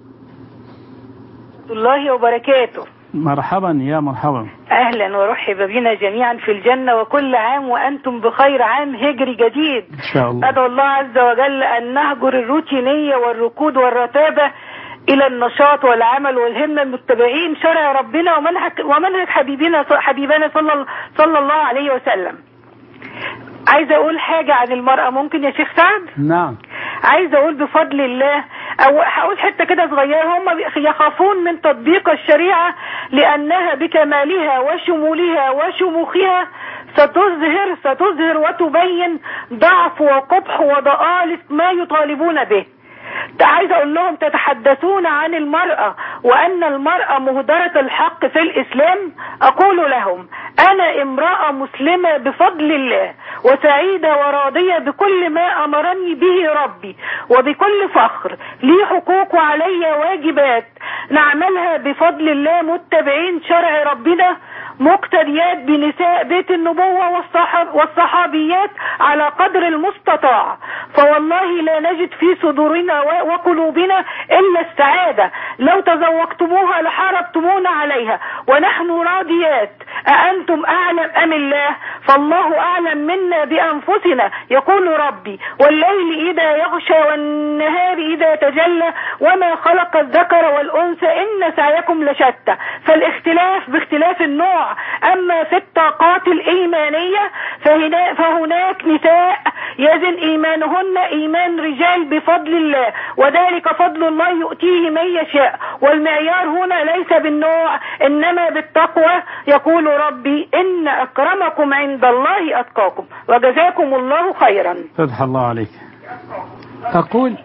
[SPEAKER 9] ورحمة الله وبركاته.
[SPEAKER 2] مرحبا يا مرحبا.
[SPEAKER 9] أهلا ورحب بنا جميعا في الجنة، وكل عام وأنتم بخير، عام هجري جديد
[SPEAKER 2] إن شاء الله.
[SPEAKER 9] أدعو الله عز وجل أن نهجر الروتينية والركود والرتابة إلى النشاط والعمل والهمة المتبعين شرع ربنا ومنهج ومنهج حبيبنا حبيبنا صلى صلى الله عليه وسلم. عايزة أقول حاجة عن المرأة، ممكن يا شيخ سعد؟
[SPEAKER 2] نعم.
[SPEAKER 9] عايزة أقول بفضل الله، أو هقول حتة كده صغيرة، هم يخافون من تطبيق الشريعة لأنها بكمالها وشمولها وشموخها ستظهر ستظهر وتبين ضعف وقبح وضآلة ما يطالبون به. عايز اقول لهم تتحدثون عن المرأة وان المرأة مهدرة الحق في الاسلام. اقول لهم انا امرأة مسلمة بفضل الله، وسعيدة وراضية بكل ما امرني به ربي وبكل فخر. لي حقوق وعلي واجبات نعملها بفضل الله، متبعين شرع ربنا، مقتديات بنساء بيت النبوة والصحاب والصحابيات على قدر المستطاع. فوالله لا نجد في صدورنا وقلوبنا إلا السعادة، لو تذوقتموها لحاربتمونا عليها، ونحن راضيات. أأنتم أعلم أم الله؟ فالله أعلم منا بأنفسنا. يقول ربي والليل إذا يغشى والنهار إذا تجلى وما خلق الذكر والأنثى إن سعيكم لشتى. فالاختلاف باختلاف النوع. أما في الطاقات الإيمانية فهنا فهناك نساء يزن إيمانهن إيمان رجال بفضل الله، وذلك فضل الله يؤتيه من يشاء. والمعيار هنا ليس بالنوع إنما بالتقوى. يقول ربي إن أكرمكم عند الله أتقاكم، وجزاكم الله خيرا.
[SPEAKER 2] فتح الله عليك. أقول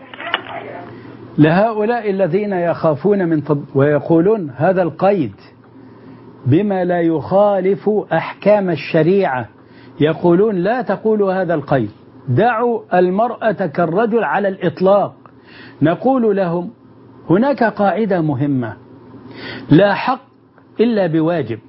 [SPEAKER 2] لهؤلاء الذين يخافون من طب ويقولون هذا القيد بما لا يخالف أحكام الشريعة، يقولون لا تقولوا هذا القيد، دعوا المرأة كالرجل على الإطلاق. نقول لهم هناك قاعدة مهمة: لا حق إلا بواجب،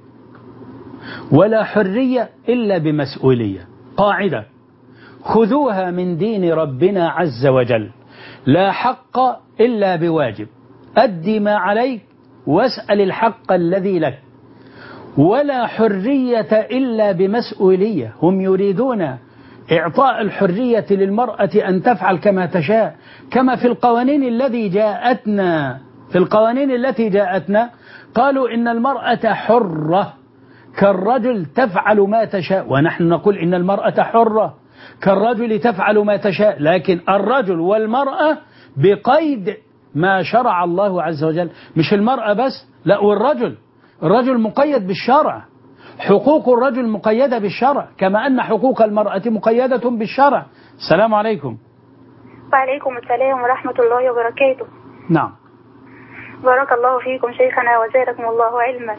[SPEAKER 2] ولا حرية إلا بمسؤولية. قاعدة خذوها من دين ربنا عز وجل: لا حق إلا بواجب، أدي ما عليك واسأل الحق الذي لك، ولا حرية إلا بمسؤولية. هم يريدون إعطاء الحرية للمرأة أن تفعل كما تشاء، كما في القوانين التي جاءتنا في القوانين التي جاءتنا قالوا إن المرأة حرة كالرجل تفعل ما تشاء، ونحن نقول إن المرأة حرة كالرجل تفعل ما تشاء، لكن الرجل والمرأة بقيد ما شرع الله عز وجل. مش المرأة بس، لا، والرجل الرجل مقيد بالشرع، حقوق الرجل مقيدة بالشرع كما أن حقوق المرأة مقيدة بالشرع. السلام عليكم.
[SPEAKER 5] وعليكم السلام ورحمة الله وبركاته.
[SPEAKER 2] نعم.
[SPEAKER 5] بارك الله فيكم شيخنا وزادكم الله علما.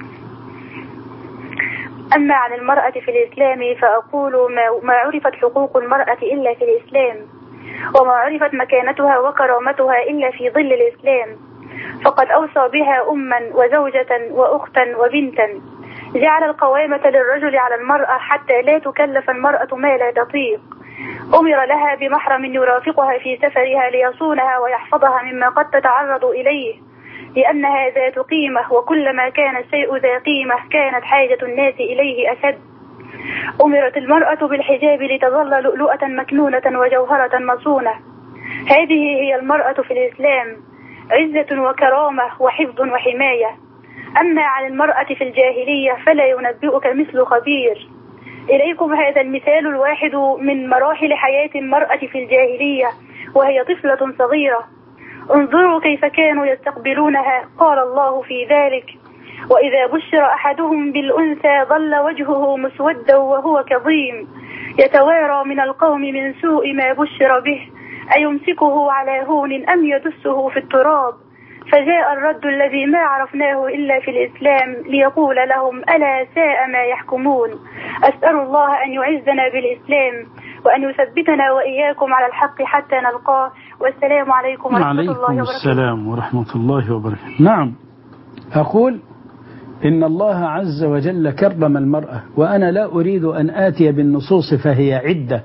[SPEAKER 5] أما عن المرأة في الإسلام فأقول ما عرفت حقوق المرأة إلا في الإسلام، وما عرفت مكانتها وكرامتها إلا في ظل الإسلام. فقد أوصى بها أما وزوجة وأختا وبنتا، جعل القوامة للرجل على المرأة حتى لا تكلف المرأة ما لا تطيق. أمر لها بمحرم يرافقها في سفرها ليصونها ويحفظها مما قد تتعرض إليه، لأنها ذات قيمة، وكلما كان الشيء ذا قيمة كانت حاجة الناس إليه أشد. أمرت المرأة بالحجاب لتظل لؤلؤة مكنونة وجوهرة مصونة. هذه هي المرأة في الإسلام، عزة وكرامة وحفظ وحماية. أما عن المرأة في الجاهلية فلا ينبئك مثل خبير. إليكم هذا المثال الواحد من مراحل حياة المرأة في الجاهلية وهي طفلة صغيرة. انظروا كيف كانوا يستقبلونها. قال الله في ذلك: وإذا بشر أحدهم بالأنثى ظل وجهه مسودا وهو كظيم يتوارى من القوم من سوء ما بشر به أيمسكه على هون أم يدسه في التراب. فجاء الرد الذي ما عرفناه إلا في الإسلام ليقول لهم ألا ساء ما يحكمون. أسأل الله أن يعزنا بالإسلام وأن يثبتنا وإياكم على الحق حتى نلقاه. والسلام عليكم ورحمة الله وبركاته.
[SPEAKER 2] وعليكم السلام ورحمة الله وبركاته. نعم، أقول إن الله عز وجل كرم المرأة، وأنا لا أريد أن آتي بالنصوص فهي عدة،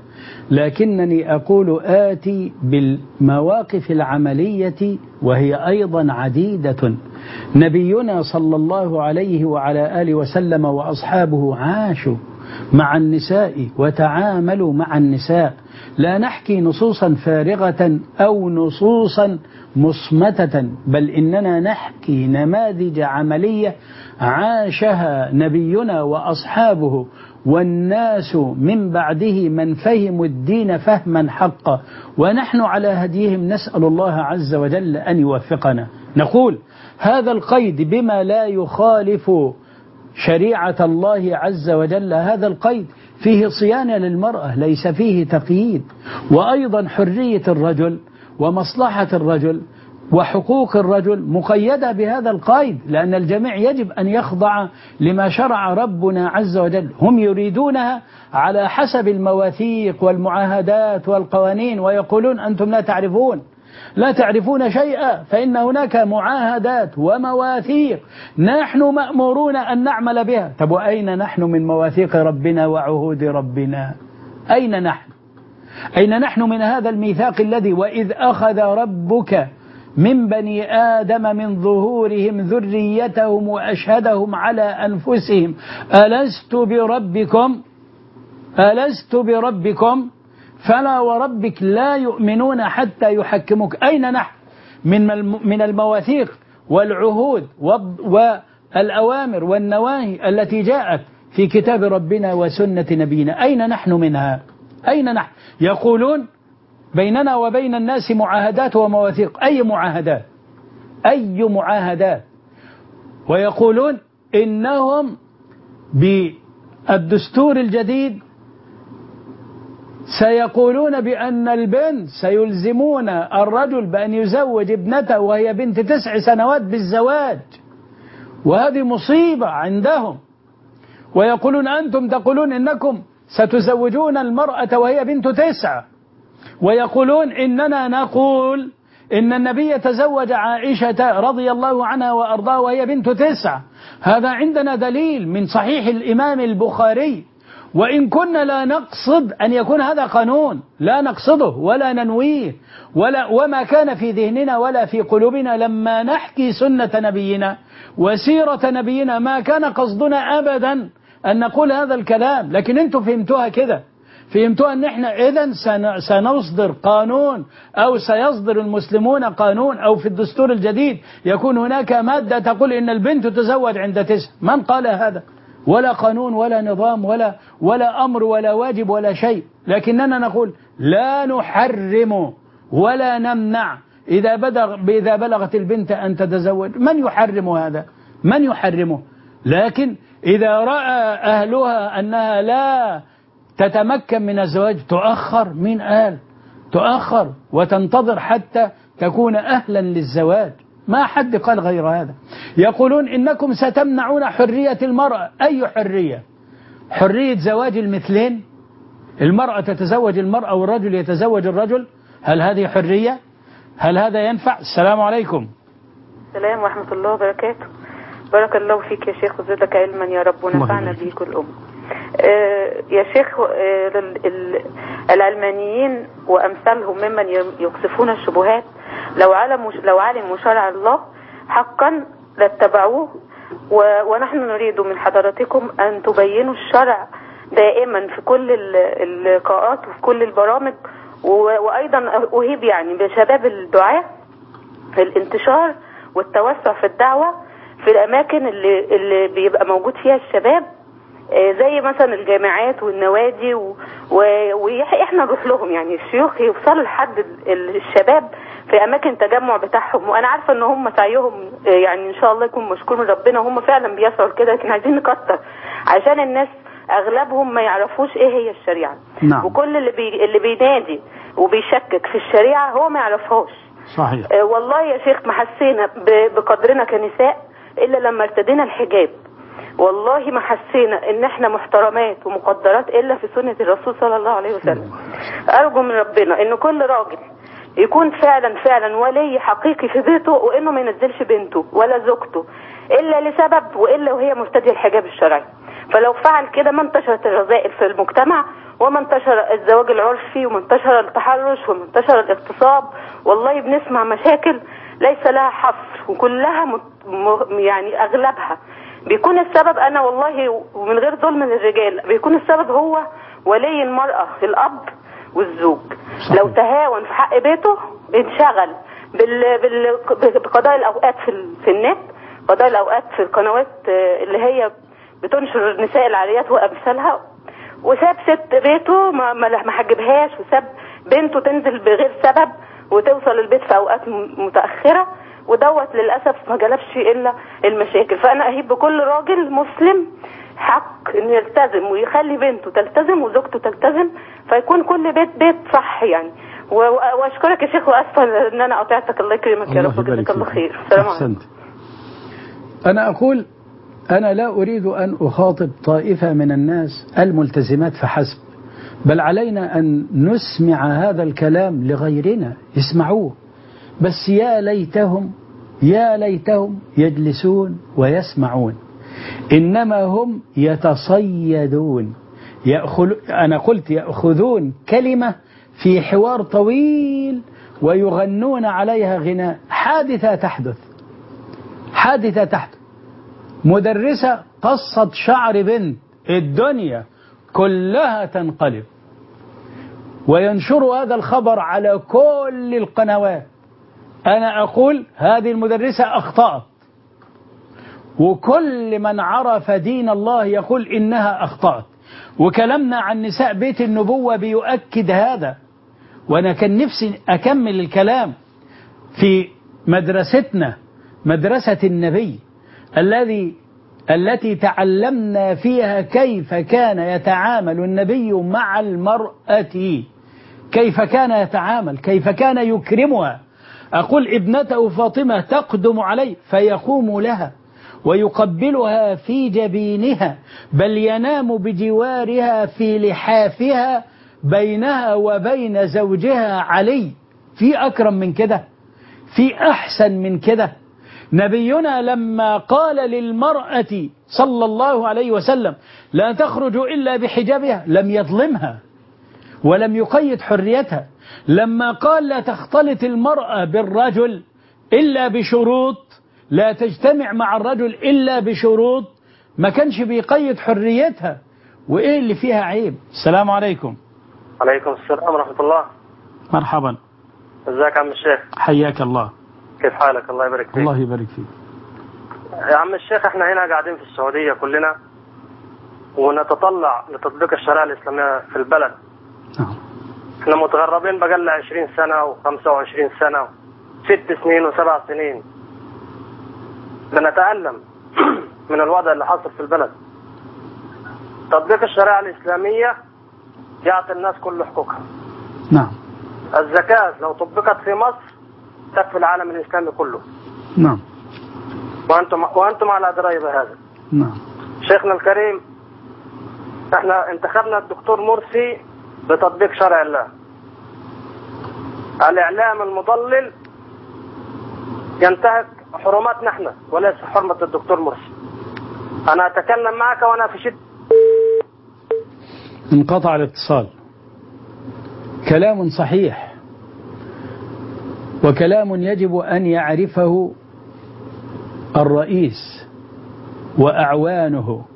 [SPEAKER 2] لكنني أقول آتي بالمواقف العملية وهي أيضا عديدة. نبينا صلى الله عليه وعلى آله وسلم وأصحابه عاشوا مع النساء وتعاملوا مع النساء. لا نحكي نصوصا فارغة أو نصوصا مصمتة، بل إننا نحكي نماذج عملية عاشها نبينا وأصحابه والناس من بعده من فهموا الدين فهما حقا، ونحن على هديهم. نسأل الله عز وجل أن يوفقنا. نقول هذا القيد بما لا يخالف شريعة الله عز وجل، هذا القيد فيه صيانة للمرأة، ليس فيه تقييد. وأيضا حرية الرجل ومصلحة الرجل وحقوق الرجل مقيدة بهذا القيد، لأن الجميع يجب أن يخضع لما شرع ربنا عز وجل. هم يريدونها على حسب المواثيق والمعاهدات والقوانين، ويقولون أنتم لا تعرفون لا تعرفون شيئا، فإن هناك معاهدات ومواثيق نحن مأمورون أن نعمل بها. طب وأين نحن من مواثيق ربنا وعهود ربنا؟ أين نحن؟ أين نحن من هذا الميثاق الذي وإذ أخذ ربك من بني آدم من ظهورهم ذريتهم وأشهدهم على أنفسهم ألست بربكم ألست بربكم فلا وربك لا يؤمنون حتى يحكموك. أين نحن من من المواثيق والعهود والأوامر والنواهي التي جاءت في كتاب ربنا وسنة نبينا؟ أين نحن منها؟ أين نحن؟ يقولون بيننا وبين الناس معاهدات ومواثيق. أي معاهدات؟ أي معاهدات؟ ويقولون إنهم بالدستور الجديد سيقولون بأن البنت سيلزمون الرجل بأن يزوج ابنته وهي بنت تسع سنوات بالزواج، وهذه مصيبة عندهم. ويقولون أنتم تقولون إنكم ستزوجون المرأة وهي بنت تسعة، ويقولون إننا نقول إن النبي تزوج عائشة رضي الله عنها وأرضاها وهي بنت تسعة. هذا عندنا دليل من صحيح الإمام البخاري، وإن كنا لا نقصد أن يكون هذا قانون، لا نقصده ولا ننويه ولا وما كان في ذهننا ولا في قلوبنا لما نحكي سنة نبينا وسيرة نبينا، ما كان قصدنا أبدا أن نقول هذا الكلام. لكن أنتم فهمتوها كده، فهمتوها أن احنا إذن سنصدر قانون أو سيصدر المسلمون قانون، أو في الدستور الجديد يكون هناك مادة تقول إن البنت تزوج عند تسع. من قال هذا؟ ولا قانون ولا نظام ولا ولا أمر ولا واجب ولا شيء. لكننا نقول لا نحرم ولا نمنع إذا بلغ إذا بلغت البنت أن تتزوج. من يحرم هذا؟ من يحرمه؟ لكن إذا رأى أهلها أنها لا تتمكن من الزواج تؤخر. مين قال؟ تؤخر وتنتظر حتى تكون أهلا للزواج. ما حد قال غير هذا. يقولون إنكم ستمنعون حرية المرأة. أي حرية؟ حرية زواج المثلين؟ المرأة تتزوج المرأة والرجل يتزوج الرجل؟ هل هذه حرية؟ هل هذا ينفع؟ السلام عليكم.
[SPEAKER 10] السلام ورحمة الله وبركاته. بارك الله فيك يا شيخ وزدك علما يا رب ونفعنا به كل أم. آه يا شيخ، آه العلمانيين وأمثالهم ممن يقصفون الشبهات لو علموا لو علموا شرع الله حقا لاتبعوه، ونحن نريد من حضراتكم أن تبينوا الشرع دائما في كل اللقاءات وفي كل البرامج. وأيضا أهيب يعني بشباب الدعاء الانتشار والتوسع في الدعوة في الاماكن اللي اللي بيبقى موجود فيها الشباب، زي مثلا الجامعات والنوادي و... و... واحنا نروح لهم، يعني الشيوخ يوصلوا لحد الشباب في اماكن تجمع بتاعهم. وانا عارفه ان هم سعيهم يعني ان شاء الله يكون مشكور من ربنا، وهم فعلا بيسعوا كده، لكن عايزين نكتر عشان الناس اغلبهم ما يعرفوش ايه هي الشريعه.
[SPEAKER 2] نعم.
[SPEAKER 10] وكل اللي بي... اللي بينادي وبيشكك في الشريعه هو ما يعرفهاش.
[SPEAKER 2] صحيح.
[SPEAKER 10] آه والله يا شيخ ما حسينا ب... بقدرنا كنساء الا لما ارتدينا الحجاب. والله ما حسينا ان احنا محترمات ومقدرات الا في سنة الرسول صلى الله عليه وسلم. ارجو من ربنا ان كل راجل يكون فعلا فعلا ولي حقيقي في بيته، وانه ما ينزلش بنته ولا زوجته الا لسبب، والا وهي مرتدية الحجاب الشرعي. فلو فعل كده ما انتشرت الرذائل في المجتمع، وما انتشر الزواج العرفي، وما انتشر التحرش، وما انتشر الاغتصاب. والله بنسمع مشاكل ليس لها حصر، وكلها م... م... يعني اغلبها بيكون السبب، انا والله ومن غير ظلم للرجال، بيكون السبب هو ولي المرأة، الاب والزوج. صحيح. لو تهاون في حق بيته انشغل بال... بال... بقضاء الاوقات في, ال... في النت، قضاء الاوقات في القنوات اللي هي بتنشر النساء العاريات وامثالها، وساب ست بيته ما ما حجبهاش، وساب بنته تنزل بغير سبب وتوصل البيت في اوقات متاخره، ودوت للاسف ما جلبش الا المشاكل. فانا اهيب بكل راجل مسلم حق انه يلتزم ويخلي بنته تلتزم وزوجته تلتزم، فيكون كل بيت بيت صح يعني. واشكرك يا شيخ، واسفه ان انا قطعتك. الله يكرمك يا رب، جزاك الله خير. السلام عليكم.
[SPEAKER 2] انا اقول انا لا اريد ان اخاطب طائفه من الناس الملتزمات فحسب، بل علينا ان نسمع هذا الكلام لغيرنا يسمعوه. بس يا ليتهم يا ليتهم يجلسون ويسمعون، إنما هم يتصيدون. يأخذ أنا قلت يأخذون كلمة في حوار طويل ويغنون عليها غناء. حادثة تحدث حادثة تحدث مدرسة قصت شعر بنت، الدنيا كلها تنقلب، وينشر هذا الخبر على كل القنوات. أنا أقول هذه المدرسة أخطأت، وكل من عرف دين الله يقول إنها أخطأت، وكلامنا عن نساء بيت النبوة بيؤكد هذا. وأنا كان نفسي أكمل الكلام في مدرستنا، مدرسة النبي الذي التي تعلمنا فيها كيف كان يتعامل النبي مع المرأة، كيف كان يتعامل، كيف كان يكرمها. أقول ابنته فاطمة تقدم عليه فيقوم لها ويقبلها في جبينها، بل ينام بجوارها في لحافها بينها وبين زوجها علي. في أكرم من كده؟ في أحسن من كده؟ نبينا لما قال للمرأة صلى الله عليه وسلم لا تخرج إلا بحجابها لم يظلمها ولم يقيد حريتها. لما قال لا تختلط المرأة بالرجل إلا بشروط، لا تجتمع مع الرجل إلا بشروط، ما كانش بيقيد حريتها. وإيه اللي فيها عيب؟ السلام عليكم.
[SPEAKER 11] عليكم السلام ورحمة الله.
[SPEAKER 2] مرحبا.
[SPEAKER 11] ازيك يا عم الشيخ؟
[SPEAKER 2] حياك الله.
[SPEAKER 11] كيف حالك؟ الله يبارك فيك.
[SPEAKER 2] الله يبارك فيك.
[SPEAKER 11] يا عم الشيخ، احنا هنا قاعدين في السعودية كلنا ونتطلع لتطبيق الشريعة الإسلامية في البلد.
[SPEAKER 2] نعم.
[SPEAKER 11] احنا متغربين بقالنا عشرين سنة وخمسة وعشرين سنة ست سنين وسبع سنين بنتألم من الوضع اللي حاصل في البلد. تطبيق الشريعة الإسلامية يعطي الناس كل حقوقها.
[SPEAKER 2] نعم.
[SPEAKER 11] الزكاة لو طبقت في مصر تكفي العالم الإسلامي كله.
[SPEAKER 2] نعم.
[SPEAKER 11] وأنتم وأنتم على دراية بهذا.
[SPEAKER 2] نعم.
[SPEAKER 11] شيخنا الكريم، احنا انتخبنا الدكتور مرسي بتطبيق شرع الله. الإعلام المضلل ينتهك حرماتنا احنا وليس حرمة الدكتور مرسي. أنا أتكلم معك وأنا في شد.
[SPEAKER 2] انقطع الاتصال. كلام صحيح، وكلام يجب أن يعرفه الرئيس وأعوانه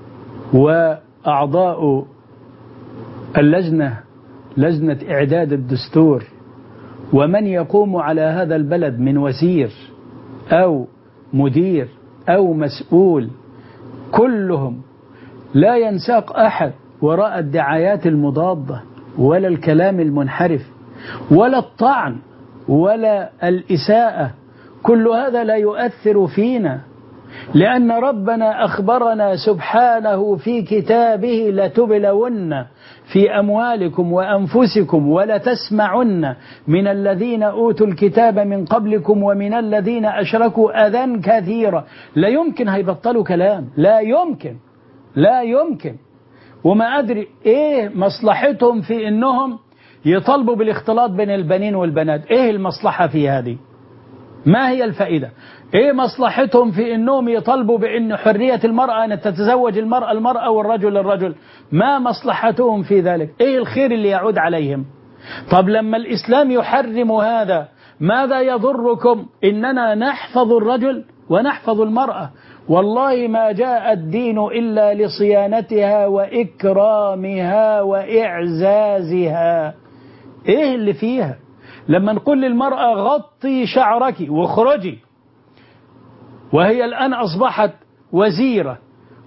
[SPEAKER 2] وأعضاء اللجنة، لجنة إعداد الدستور، ومن يقوم على هذا البلد من وزير أو مدير أو مسؤول كلهم لا ينساق أحد وراء الدعايات المضادة ولا الكلام المنحرف ولا الطعن ولا الإساءة. كل هذا لا يؤثر فينا، لأن ربنا أخبرنا سبحانه في كتابه لتبلون في أموالكم وأنفسكم ولتسمعن من الذين أوتوا الكتاب من قبلكم ومن الذين أشركوا أذى كثيرا. لا يمكن هيبطلوا كلام، لا يمكن لا يمكن. وما أدري إيه مصلحتهم في إنهم يطالبوا بالاختلاط بين البنين والبنات. إيه المصلحة في هذه؟ ما هي الفائدة؟ إيه مصلحتهم في إنهم يطالبوا بأن حرية المرأة أن تتزوج المرأة المرأة والرجل الرجل؟ ما مصلحتهم في ذلك؟ إيه الخير اللي يعود عليهم؟ طب لما الإسلام يحرم هذا ماذا يضركم إننا نحفظ الرجل ونحفظ المرأة؟ والله ما جاء الدين إلا لصيانتها وإكرامها وإعزازها. إيه اللي فيها؟ لما نقول للمرأة غطي شعرك واخرجي، وهي الآن أصبحت وزيرة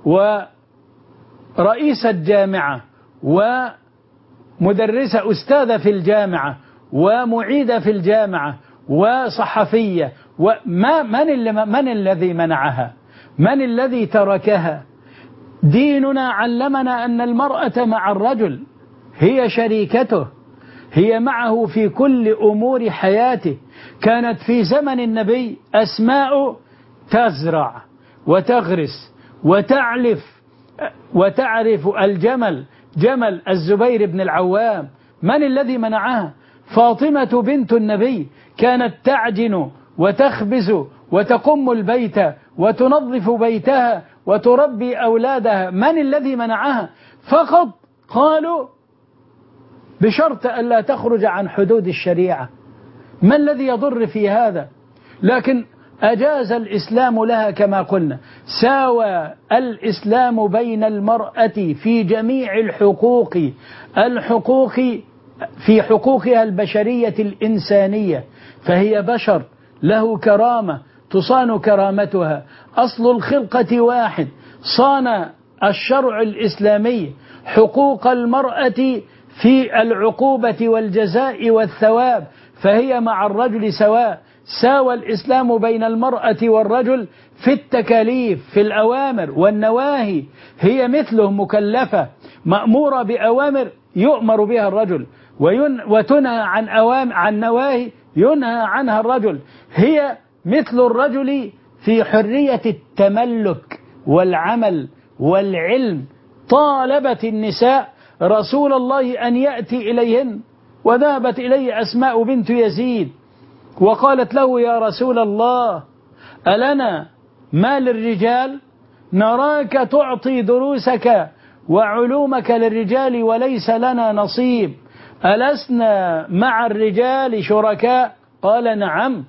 [SPEAKER 2] ورئيسة جامعة ومدرسة أستاذة في الجامعة ومعيدة في الجامعة وصحفية، وما من, اللي من الذي منعها؟ من الذي تركها؟ ديننا علمنا أن المرأة مع الرجل هي شريكته، هي معه في كل أمور حياته. كانت في زمن النبي أسماء تزرع وتغرس وتعلف وتعرف الجمل، جمل الزبير بن العوام. من الذي منعها؟ فاطمة بنت النبي كانت تعجن وتخبز وتقم البيت وتنظف بيتها وتربي أولادها. من الذي منعها؟ فقط قالوا بشرط ألا تخرج عن حدود الشريعة. ما الذي يضر في هذا؟ لكن أجاز الإسلام لها كما قلنا. ساوى الإسلام بين المرأة في جميع الحقوق، الحقوق في حقوقها البشرية الإنسانية، فهي بشر له كرامة تصان كرامتها. أصل الخلقة واحد، صان الشرع الإسلامي حقوق المرأة في العقوبة والجزاء والثواب، فهي مع الرجل سواء. ساوى الإسلام بين المرأة والرجل في التكاليف، في الأوامر والنواهي. هي مثله مكلفة مأمورة بأوامر يؤمر بها الرجل، وتنهى عن أوامر عن نواهي ينهى عنها الرجل. هي مثل الرجل في حرية التملك والعمل والعلم. طالبت النساء رسول الله أن يأتي إليهن، وذهبت إليه أسماء بنت يزيد وقالت له: يا رسول الله، ألنا ما للرجال؟ نراك تعطي دروسك وعلومك للرجال وليس لنا نصيب، ألسنا مع الرجال شركاء؟ قال: نعم،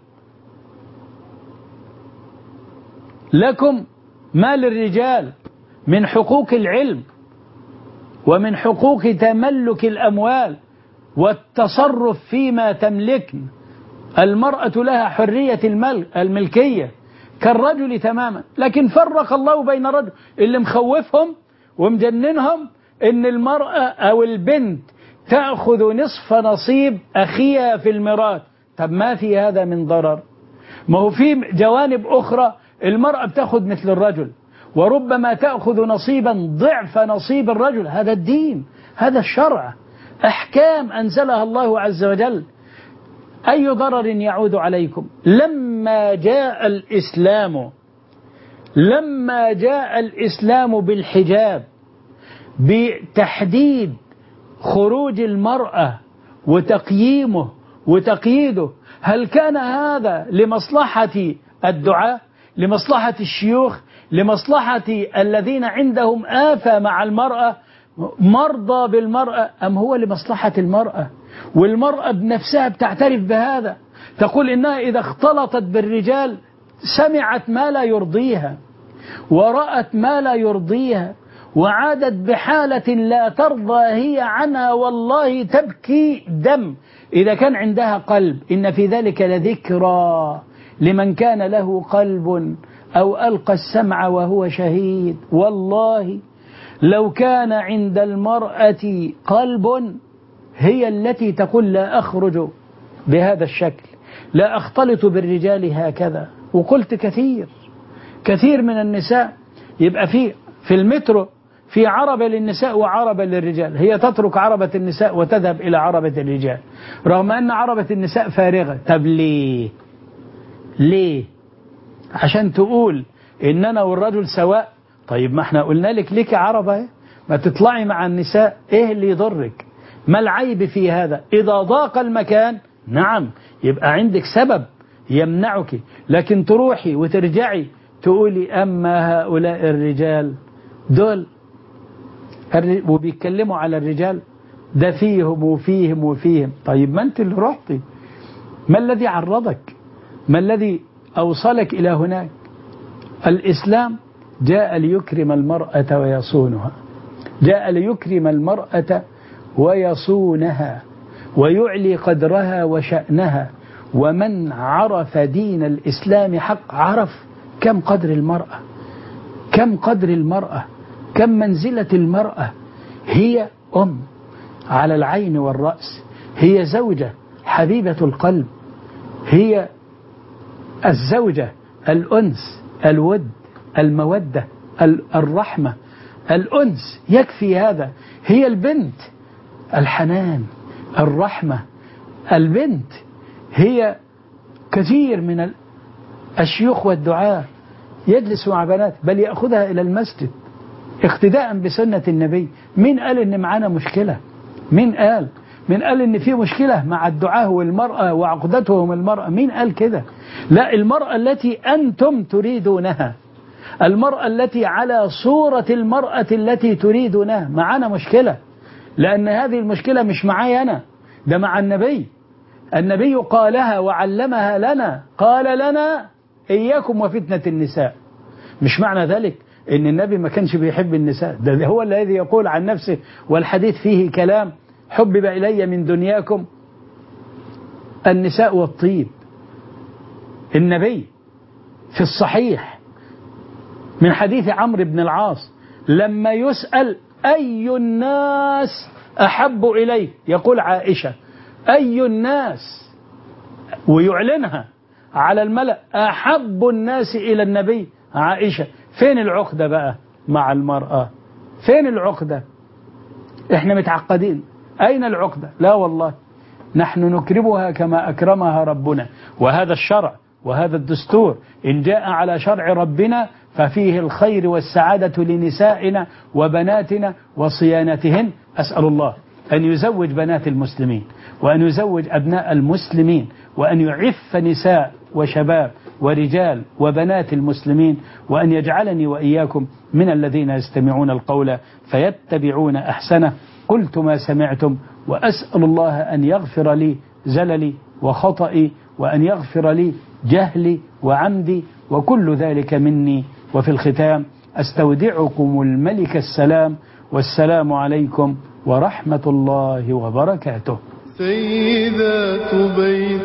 [SPEAKER 2] لكم ما للرجال من حقوق العلم ومن حقوق تملك الأموال والتصرف فيما تملكن. المرأة لها حرية الملكية كالرجل تماما، لكن فرق الله بين الرجل. اللي مخوفهم ومجننهم إن المرأة أو البنت تأخذ نصف نصيب أخيها في الميراث. طب ما في هذا من ضرر؟ ما هو في جوانب أخرى المرأة بتأخذ مثل الرجل، وربما تأخذ نصيبا ضعف نصيب الرجل. هذا الدين، هذا الشرع، أحكام أنزلها الله عز وجل. أي ضرر يعود عليكم؟ لما جاء الإسلام لما جاء الإسلام بالحجاب، بتحديد خروج المرأة وتقييمه وتقييده، هل كان هذا لمصلحة الدعاة، لمصلحة الشيوخ، لمصلحة الذين عندهم آفة مع المرأة، مرضى بالمرأة، أم هو لمصلحة المرأة؟ والمرأة بنفسها بتعترف بهذا، تقول إنها إذا اختلطت بالرجال سمعت ما لا يرضيها ورأت ما لا يرضيها وعادت بحالة لا ترضى هي عنها، والله تبكي دم إذا كان عندها قلب. إن في ذلك لذكرى لمن كان له قلب أو ألقى السمع وهو شهيد. والله لو كان عند المرأة قلب هي التي تقول لا أخرج بهذا الشكل، لا أختلط بالرجال هكذا. وقلت كثير كثير من النساء يبقى في في المترو في عربة للنساء وعربة للرجال، هي تترك عربة النساء وتذهب إلى عربة الرجال رغم أن عربة النساء فارغة. طب ليه؟ ليه؟ عشان تقول إن أنا والرجل سواء؟ طيب ما احنا قلنا لك ليك عربة ما تطلعي مع النساء، ايه اللي يضرك؟ ما العيب في هذا؟ إذا ضاق المكان نعم يبقى عندك سبب يمنعك، لكن تروحي وترجعي تقولي أما هؤلاء الرجال دول وبيتكلموا على الرجال ده فيهم وفيهم وفيهم. طيب ما أنت اللي رحتي، ما الذي عرضك؟ ما الذي أوصلك إلى هناك؟ الإسلام جاء ليكرم المرأة ويصونها، جاء ليكرم المرأة ويصونها ويعلي قدرها وشأنها. ومن عرف دين الإسلام حق عرف كم قدر المرأة، كم قدر المرأة، كم منزلة المرأة. هي أم على العين والرأس، هي زوجة حبيبة القلب، هي الزوجة الأنس الود المودة الرحمة الأنس، يكفي هذا. هي البنت الحنان الرحمة، البنت هي كثير من الشيوخ والدعاة يجلس مع بنات بل يأخذها إلى المسجد اقتداء بسنة النبي. مين قال إن معانا مشكلة؟ مين قال؟ مين قال إن في مشكلة مع الدعاة والمرأة وعقدتهم المرأة؟ مين قال كده؟ لا، المرأة التي أنتم تريدونها، المرأة التي على صورة المرأة التي تريدونها معانا مشكلة، لأن هذه المشكلة مش معايا أنا، ده مع النبي. النبي قالها وعلمها لنا، قال لنا إياكم وفتنة النساء. مش معنى ذلك إن النبي ما كانش بيحب النساء، ده هو الذي يقول عن نفسه والحديث فيه كلام: حبب إلي من دنياكم النساء والطيب. النبي في الصحيح من حديث عمرو بن العاص لما يسأل أي الناس أحب إليه يقول عائشة. أي الناس، ويعلنها على الملأ: أحب الناس إلى النبي عائشة. فين العقدة بقى مع المرأة؟ فين العقدة؟ احنا متعقدين، أين العقدة؟ لا والله، نحن نكرمها كما أكرمها ربنا. وهذا الشرع وهذا الدستور إن جاء على شرع ربنا ففيه الخير والسعادة لنسائنا وبناتنا وصيانتهن. أسأل الله أن يزوج بنات المسلمين وأن يزوج أبناء المسلمين وأن يعف نساء وشباب ورجال وبنات المسلمين، وأن يجعلني وإياكم من الذين يستمعون القول فيتبعون أحسنه. قلت ما سمعتم، وأسأل الله أن يغفر لي زللي وخطئي، وأن يغفر لي جهلي وعمدي، وكل ذلك مني. وفي الختام أستودعكم الملك السلام، والسلام عليكم ورحمة الله وبركاته.
[SPEAKER 3] سيدات بين